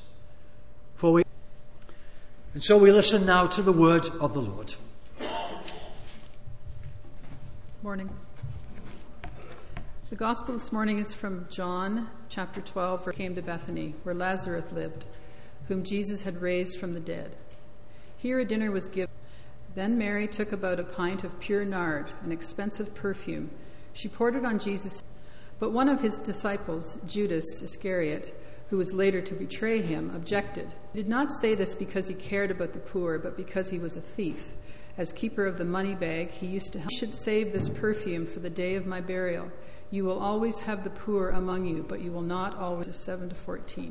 And so we listen now to the word of the Lord. Morning. The gospel this morning is from John chapter 12, where he came to Bethany, where Lazarus lived, whom Jesus had raised from the dead. Here a dinner was given. Then Mary took about a pint of pure nard, an expensive perfume. She poured it on Jesus. But one of his disciples, Judas Iscariot, who was later to betray him, objected. He did not say this because he cared about the poor, but because he was a thief. As keeper of the money bag, he used to help. You should save this perfume for the day of my burial. You will always have the poor among you, but you will not always. 7-14.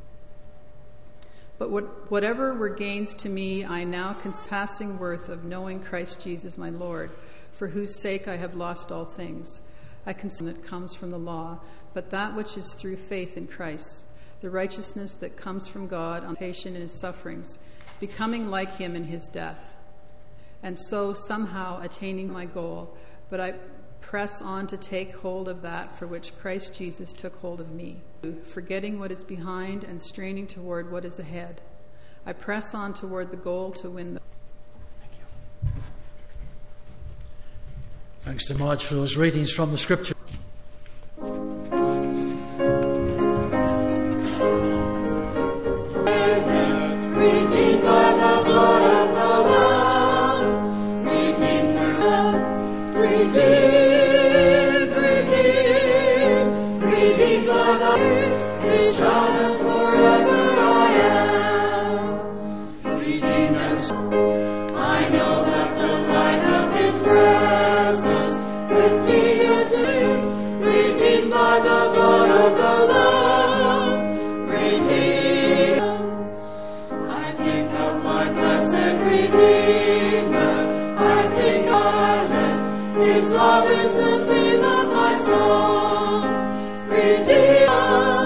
But whatever were gains to me, I now passing worth of knowing Christ Jesus my Lord, for whose sake I have lost all things. I consider that comes from the law, but that which is through faith in Christ, the righteousness that comes from God on patient in his sufferings, becoming like him in his death, and so somehow attaining my goal. But I press on to take hold of that for which Christ Jesus took hold of me, forgetting what is behind and straining toward what is ahead. I press on toward the goal to win the... Thanks to Marge for those readings from the Scripture. Redeemed by the blood of the Lamb, redeemed through love, redeemed by the His child and forever I am. Redeemed and I know that the light of his presence with me is redeemed by the blood of the Lamb, redeemed. I think of my blessed Redeemer, I think I let his love is the theme of my song. Redeemed,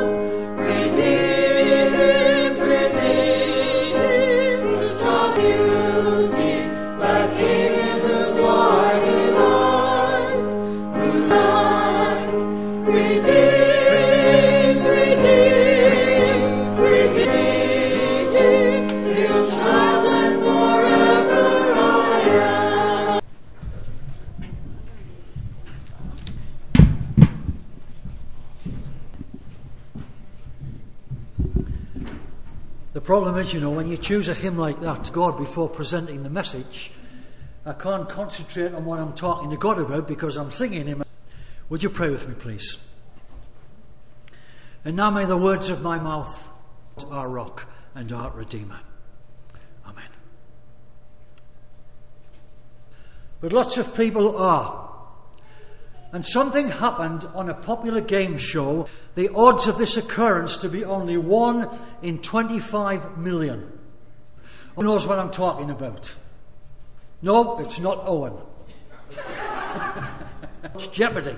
redeemed, redeemed, the child beauty, the King in whose law I delight, whose light, redeemed, redeemed, redeemed, his child and forever I am. The problem is, when you choose a hymn like that to God before presenting the message, I can't concentrate on what I'm talking to God about because I'm singing him. Would you pray with me, please? And now may the words of my mouth, our rock and our Redeemer. Amen. But lots of people are. And something happened on a popular game show. The odds of this occurrence to be only 1 in 25 million. Who knows what I'm talking about? No, it's not Owen. It's Jeopardy.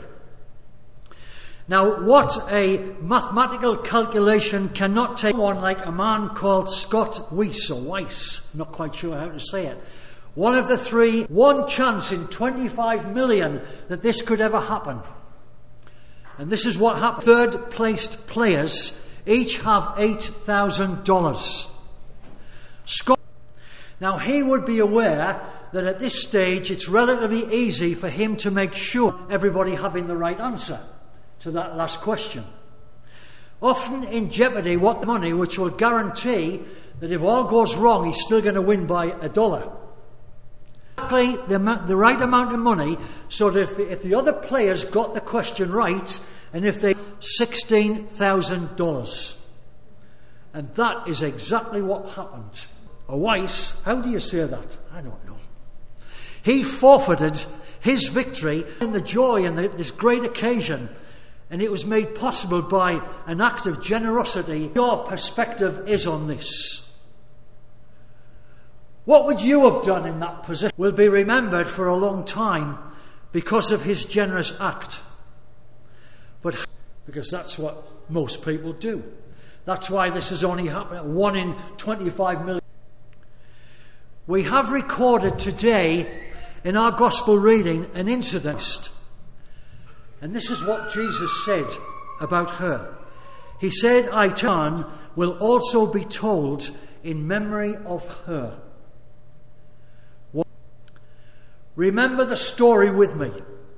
Now, what a mathematical calculation cannot take one like a man called Scott Weiss, or Weiss, not quite sure how to say it. One of the three, one chance in 25 million that this could ever happen. And this is what happened. Third placed players each have $8,000. Scott. Now he would be aware that at this stage it's relatively easy for him to make sure everybody having the right answer to that last question. Often in Jeopardy, what the money which will guarantee that if all goes wrong, he's still going to win by $1. Exactly the right amount of money, so that if the other players got the question right, and if they $16,000. And that is exactly what happened. Weiss, how do you say that? I don't know. He forfeited his victory in the joy and this great occasion. And it was made possible by an act of generosity. Your perspective is on this. What would you have done in that position will be remembered for a long time because of his generous act. But because that's what most people do. That's why this is only happening 1 in 25 million. We have recorded today in our gospel reading an incident. And this is what Jesus said about her. He said, I turn will also be told in memory of her. Remember the story with me.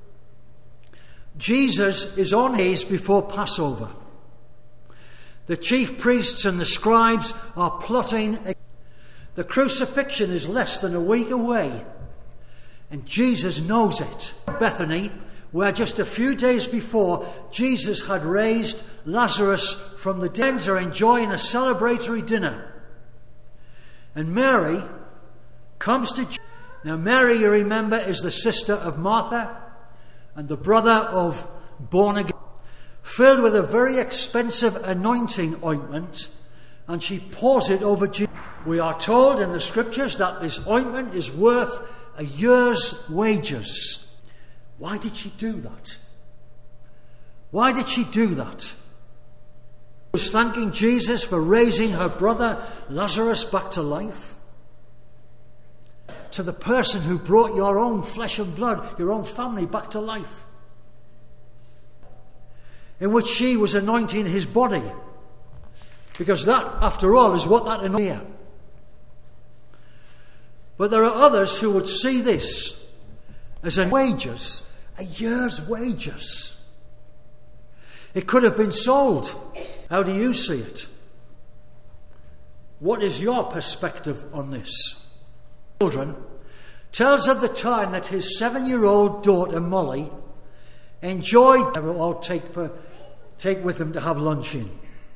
Jesus is on days before Passover. The chief priests and the scribes are plotting. The crucifixion is less than a week away. And Jesus knows it. Bethany, where just a few days before Jesus had raised Lazarus from the dead, friends are enjoying a celebratory dinner. And Mary comes to Jesus. Now Mary, you remember, is the sister of Martha and the brother of born again, filled with a very expensive anointing ointment, and she pours it over Jesus. We are told in the scriptures that this ointment is worth a year's wages. Why did she do that? Why did she do that? She was thanking Jesus for raising her brother Lazarus back to life. To the person who brought your own flesh and blood, your own family back to life. In which she was anointing his body. Because that, after all, is what that anointing is. But there are others who would see this as a year's wages. It could have been sold. How do you see it? What is your perspective on this? Children tells of the time that his 7-year-old daughter Molly enjoyed they will all take with them to have lunch in.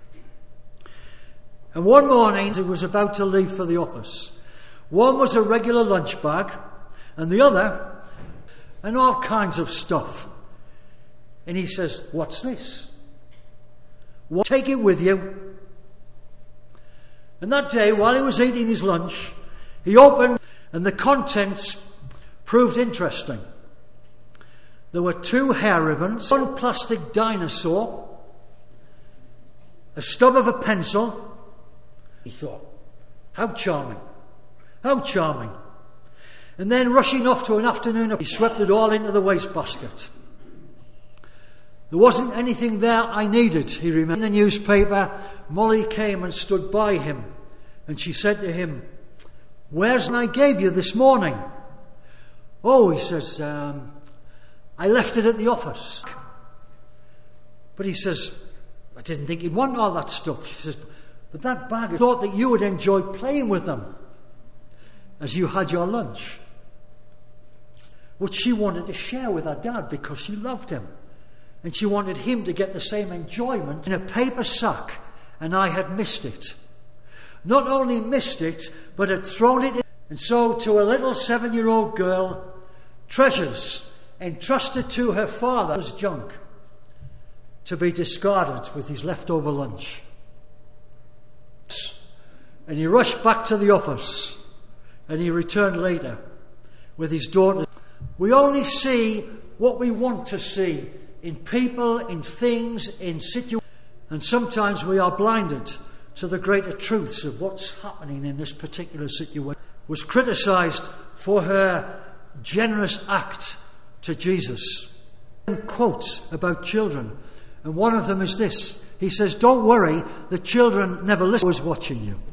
And one morning he was about to leave for the office. One was a regular lunch bag and the other and all kinds of stuff. And he says, what's this? Well, take it with you. And that day, while he was eating his lunch, he opened, and the contents proved interesting. There were 2 hair ribbons, 1 plastic dinosaur, a stub of a pencil. He thought, how charming, how charming. And then rushing off to an afternoon, he swept it all into the wastebasket. There wasn't anything there I needed, he remembered. In the newspaper, Molly came and stood by him, and she said to him, where's what I gave you this morning? Oh, he says, I left it at the office. But he says, I didn't think you'd want all that stuff. She says, but that bag, I thought that you would enjoy playing with them as you had your lunch. Which she wanted to share with her dad because she loved him. And she wanted him to get the same enjoyment in a paper sack, and I had missed it. Not only missed it, but had thrown it in. And so to a little 7-year-old girl, treasures entrusted to her father was junk to be discarded with his leftover lunch. And he rushed back to the office, and he returned later with his daughter. We only see what we want to see in people, in things, in situations. And sometimes we are blinded to the greater truths of what's happening in this particular situation. Was criticised for her generous act to Jesus. Quotes about children, and one of them is this. He says, don't worry, the children never listen. Who's watching you?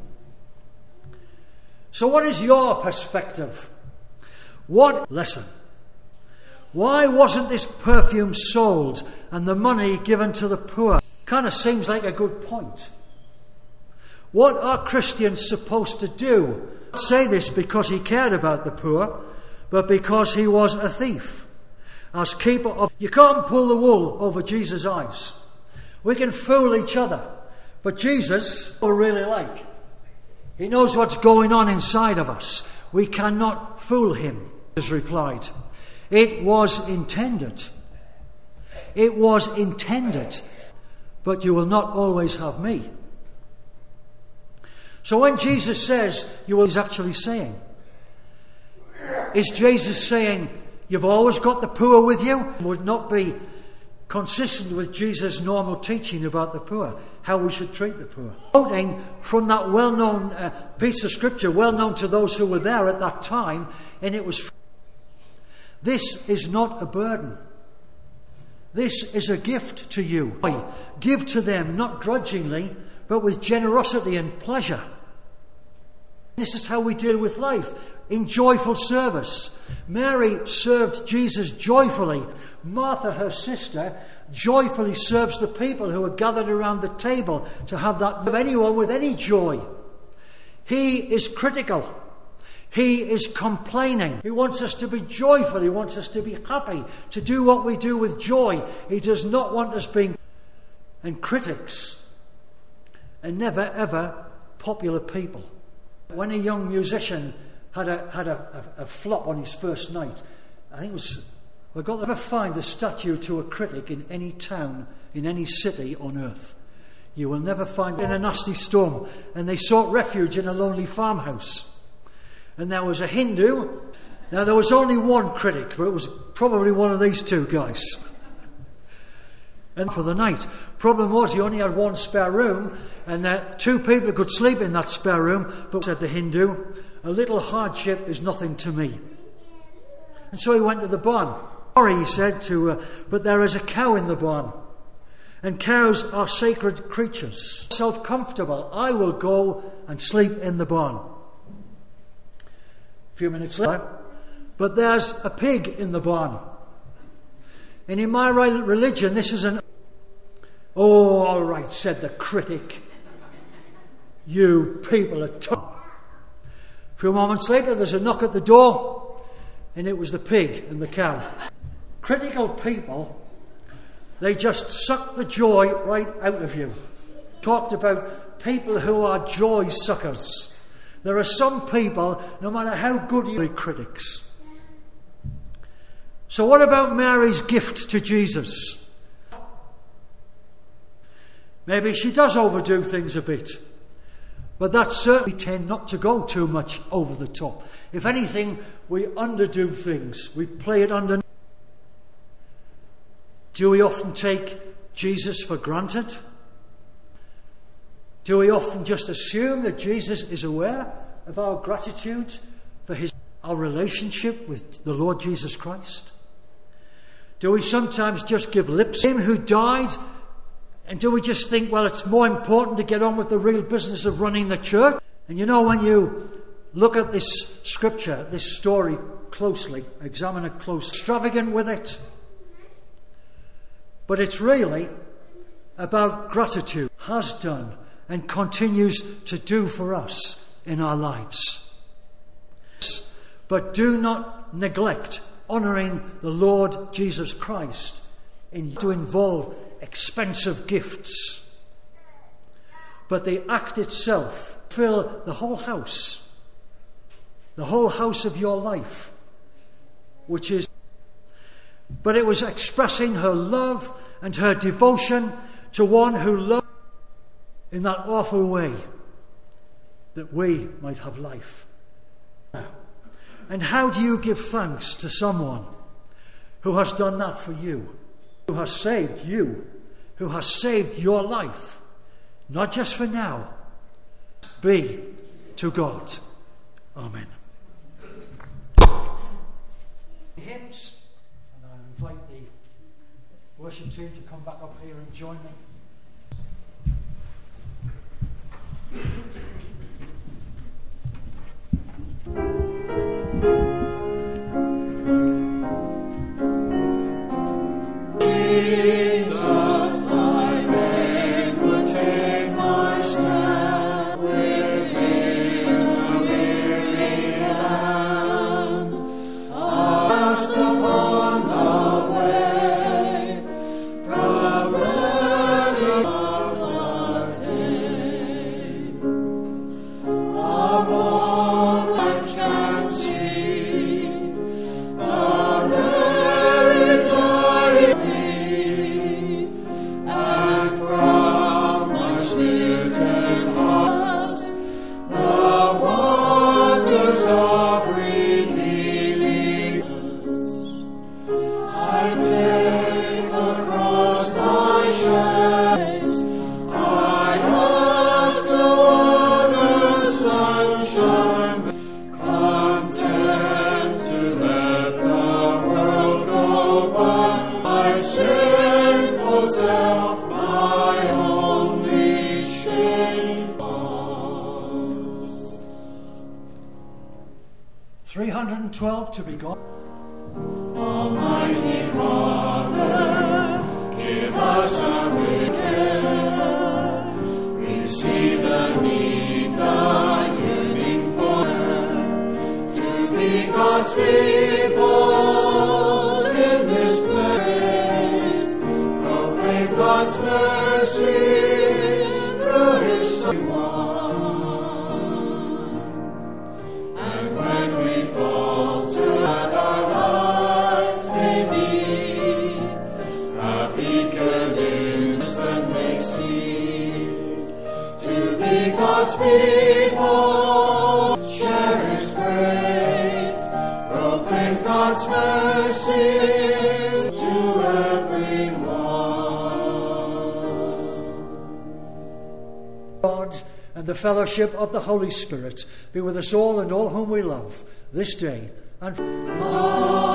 So what is your perspective? What lesson? Why wasn't this perfume sold and the money given to the poor? Kind of seems like a good point. What are Christians supposed to do? I don't say this because he cared about the poor, but because he was a thief. As keeper of... You can't pull the wool over Jesus' eyes. We can fool each other, but Jesus, we're really like. He knows what's going on inside of us. We cannot fool him, Jesus replied. It was intended. It was intended. But you will not always have me. So when Jesus says, you will, he's actually saying, is Jesus saying, you've always got the poor with you? It would not be consistent with Jesus' normal teaching about the poor, how we should treat the poor. Quoting from that well-known piece of scripture, well-known to those who were there at that time, and it was, this is not a burden. This is a gift to you. Give to them, not grudgingly, but with generosity and pleasure. This is how we deal with life, in joyful service. Mary served Jesus joyfully. Martha, her sister, joyfully serves the people who are gathered around the table to have that of anyone with any joy. He is critical. He is complaining. He wants us to be joyful. He wants us to be happy, to do what we do with joy. He does not want us being and critics and never ever popular people. When a young musician had a flop on his first night, I think it was, we've got to never find a statue to a critic in any town, in any city on earth. You will never find it in a nasty storm. And they sought refuge in a lonely farmhouse. And there was a Hindu. Now there was only one critic, but it was probably one of these two guys. And for the night. Problem was he only had one spare room, and that two people could sleep in that spare room. But said the Hindu, a little hardship is nothing to me. And so he went to the barn. Sorry, he said, but there is a cow in the barn. And cows are sacred creatures. Self-comfortable, I will go and sleep in the barn. A few minutes later, but there's a pig in the barn. And in my religion, this is an... Oh, all right, said the critic. You people are tough. A few moments later, there's a knock at the door, and it was the pig and the cow. Critical people, they just suck the joy right out of you. Talked about people who are joy suckers. There are some people, no matter how good you are, critics. So what about Mary's gift to Jesus? Maybe she does overdo things a bit. But that certainly tend not to go too much over the top. If anything, we underdo things. We play it under. Do we often take Jesus for granted? Do we often just assume that Jesus is aware of our gratitude for our relationship with the Lord Jesus Christ? Do we sometimes just give lip to him who died? And do we just think, well, it's more important to get on with the real business of running the church? And you know, when you look at this scripture, this story closely, examine it closely, extravagant with it, but it's really about gratitude, has done and continues to do for us in our lives. But do not neglect honouring the Lord Jesus Christ to involve expensive gifts. But the act itself fill the whole house of your life, which is. But it was expressing her love and her devotion to one who loved in that awful way that we might have life. And how do you give thanks to someone who has done that for you, who has saved you, who has saved your life, not just for now, be to God. Amen. Hymns, and I invite the worship team to come back up here and join me. love to be God. Almighty Father, give us a care. We see the need, the yearning for to be God's people in this place. Proclaim God's mercy through His Son. And when we falter at our lives may be, a beacon in that may see, to be God's people, share His grace, proclaim God's mercy to everyone. God and the fellowship of the Holy Spirit be with us all and all whom we love this day and